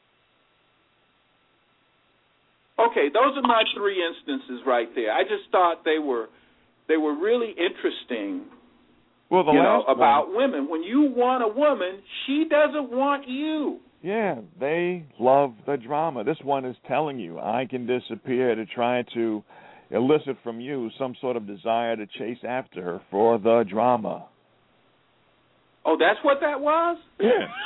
Okay, those are my 3 instances right there. I just thought they were really interesting. Well, about women. When you want a woman, she doesn't want you. Yeah, they love the drama. This one is telling you, I can disappear to try to elicit from you some sort of desire to chase after her for the drama. Oh, that's what that was? Yeah.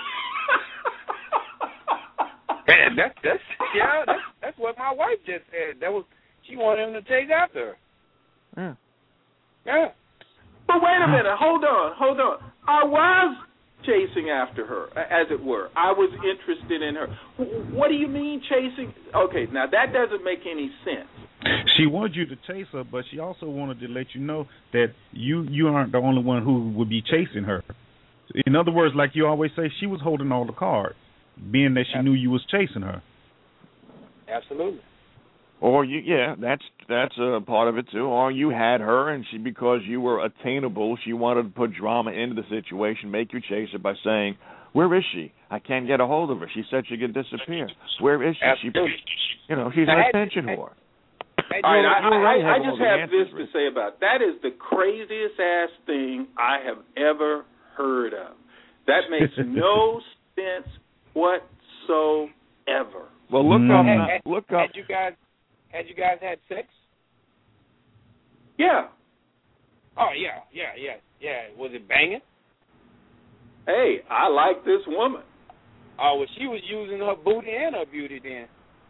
And that's what my wife just said. She wanted him to chase after her. Yeah. But wait a minute, hold on. I was chasing after her, as it were. I was interested in her. What do you mean chasing? Okay, now that doesn't make any sense. She wanted you to chase her, but she also wanted to let you know that you aren't the only one who would be chasing her. In other words, like you always say, she was holding all the cards, being that she knew you was chasing her. Absolutely. Or that's a part of it too. Or you had her, and because you were attainable, she wanted to put drama into the situation, make you chase her by saying, "Where is she? I can't get a hold of her. She said she could disappear. Where is she?" Absolutely. She's an attention whore. All right, I just have this to say about it. That is the craziest ass thing I have ever heard of. That makes no sense whatsoever. Well, look up. Had you guys had sex? Yeah. Oh, yeah. Was it banging? Hey, I like this woman. Oh, well, she was using her booty and her beauty then.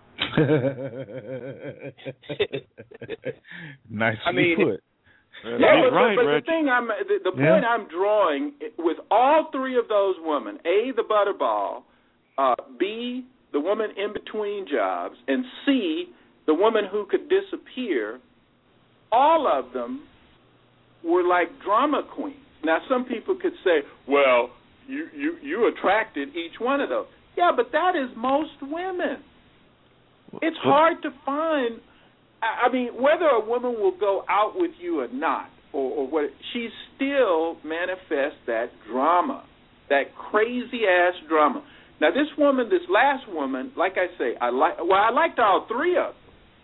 Nicely put. Yeah, but the point I'm drawing with all 3 of those women, A, the butterball, B, the woman in between jobs, and C, the woman who could disappear, all of them were like drama queens. Now, some people could say, well, you attracted each one of those. Yeah, but that is most women. It's hard to find. I mean, whether a woman will go out with you or not, or what, she still manifests that drama, that crazy-ass drama. Now, this last woman, like I say, I liked all three of them.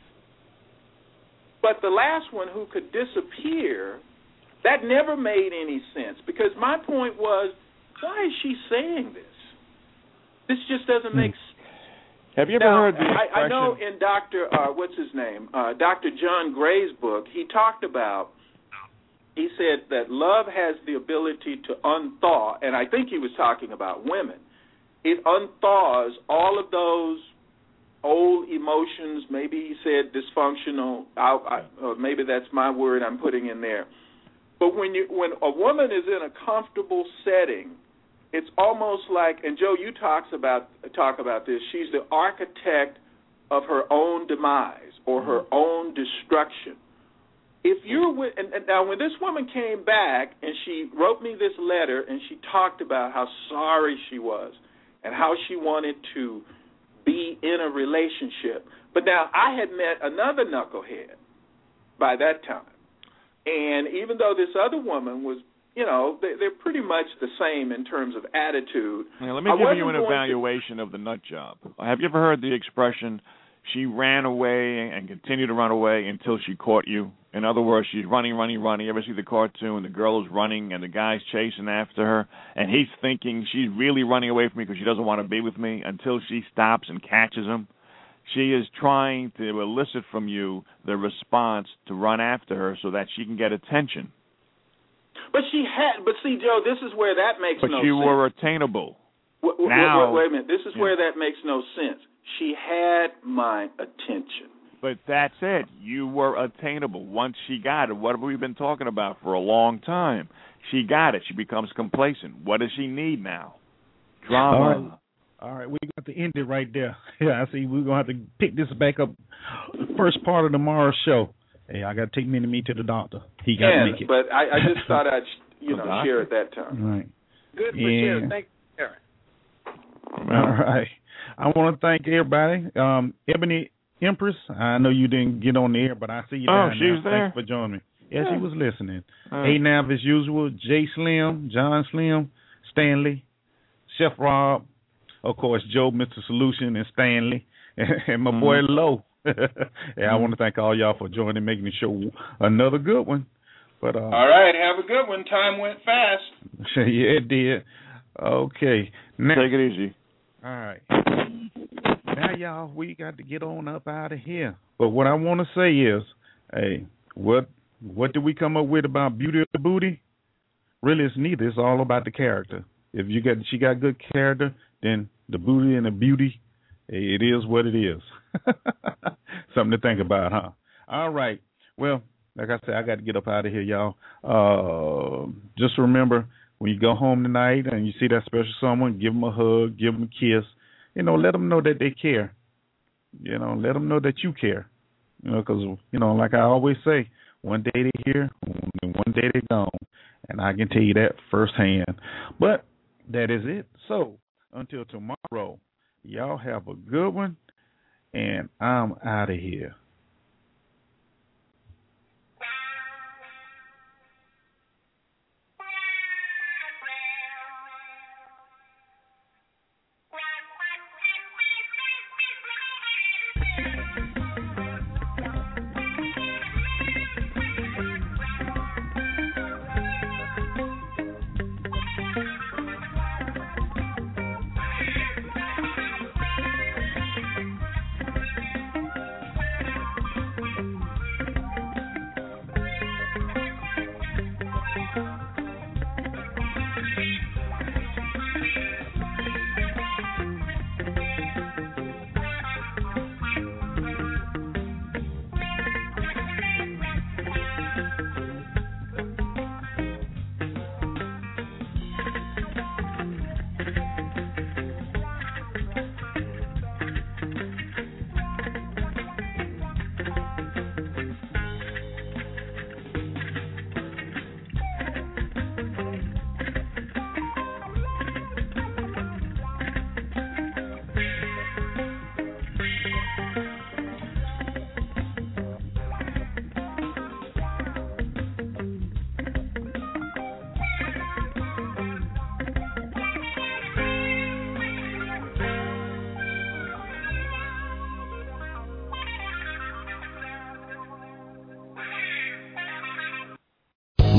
But the last one who could disappear, that never made any sense. Because my point was, why is she saying this? This just doesn't make sense. Have you ever heard the expression? I know in Dr. Dr. John Gray's book, he said that love has the ability to unthaw, and I think he was talking about women. It unthaws all of those old emotions, maybe he said dysfunctional, maybe that's my word I'm putting in there. But when a woman is in a comfortable setting, it's almost like, and Joe, you talk about this, she's the architect of her own demise or her own destruction. If you're with, and now when this woman came back and she wrote me this letter and she talked about how sorry she was and how she wanted to be in a relationship. But now I had met another knucklehead by that time. And even though this other woman was, they're pretty much the same in terms of attitude. Now, let me give you an evaluation of the nut job. Have you ever heard the expression, she ran away and continued to run away until she caught you? In other words, she's running. You ever see the cartoon? The girl is running and the guy's chasing after her, and he's thinking she's really running away from me because she doesn't want to be with me until she stops and catches him. She is trying to elicit from you the response to run after her so that she can get attention. But see, Joe, this is where that makes no sense. But you were attainable. Wait a minute. This is where that makes no sense. She had my attention. But that's it. You were attainable. Once she got it, what have we been talking about for a long time? She got it. She becomes complacent. What does she need now? Drama. All right, we're going to have to end it right there. Yeah, I see we're going to have to pick this back up first part of tomorrow's show. Hey, I got to take Mini-Me to the doctor. He got to make it. But I just thought I'd share at that time. Right. Good for sharing. Thank you, Aaron. All right. I want to thank everybody. Ebony Empress, I know you didn't get on the air, but I see you down she was there. Thanks for joining me. Yeah, she was listening. A-Nav as usual, J Slim, John Slim, Stanley, Chef Rob, of course, Joe, Mr. Solution, and Stanley, and my boy Lowe. I want to thank all y'all for joining, making the show another good one. But all right, have a good one. Time went fast. Yeah, it did. Okay. Now, take it easy. All right. Now, y'all, we got to get on up out of here. But what I want to say is, hey, what did we come up with about beauty of the booty? Really, it's neither. It's all about the character. If she got good character, then the booty and the beauty, it is what it is. Something to think about, huh? All right. Well, like I said, I got to get up out of here, y'all. Just remember, when you go home tonight and you see that special someone, give them a hug, give them a kiss. Let them know that they care. Let them know that you care. Because, like I always say, one day they're here, and one day they're gone. And I can tell you that firsthand. But that is it. So, until tomorrow, y'all have a good one, and I'm out of here.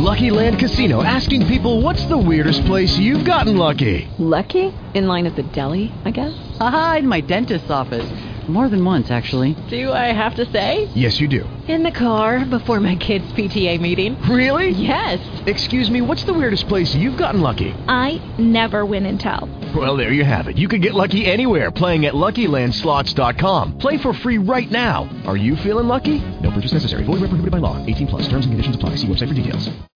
Lucky Land Casino, asking people, what's the weirdest place you've gotten lucky? Lucky? In line at the deli, I guess? Aha, in my dentist's office. More than once, actually. Do I have to say? Yes, you do. In the car before my kids' PTA meeting. Really? Yes. Excuse me, what's the weirdest place you've gotten lucky? I never win and tell. Well, there you have it. You can get lucky anywhere, playing at LuckyLandSlots.com. Play for free right now. Are you feeling lucky? No purchase necessary. Void where prohibited by law. 18+. Terms and conditions apply. See website for details.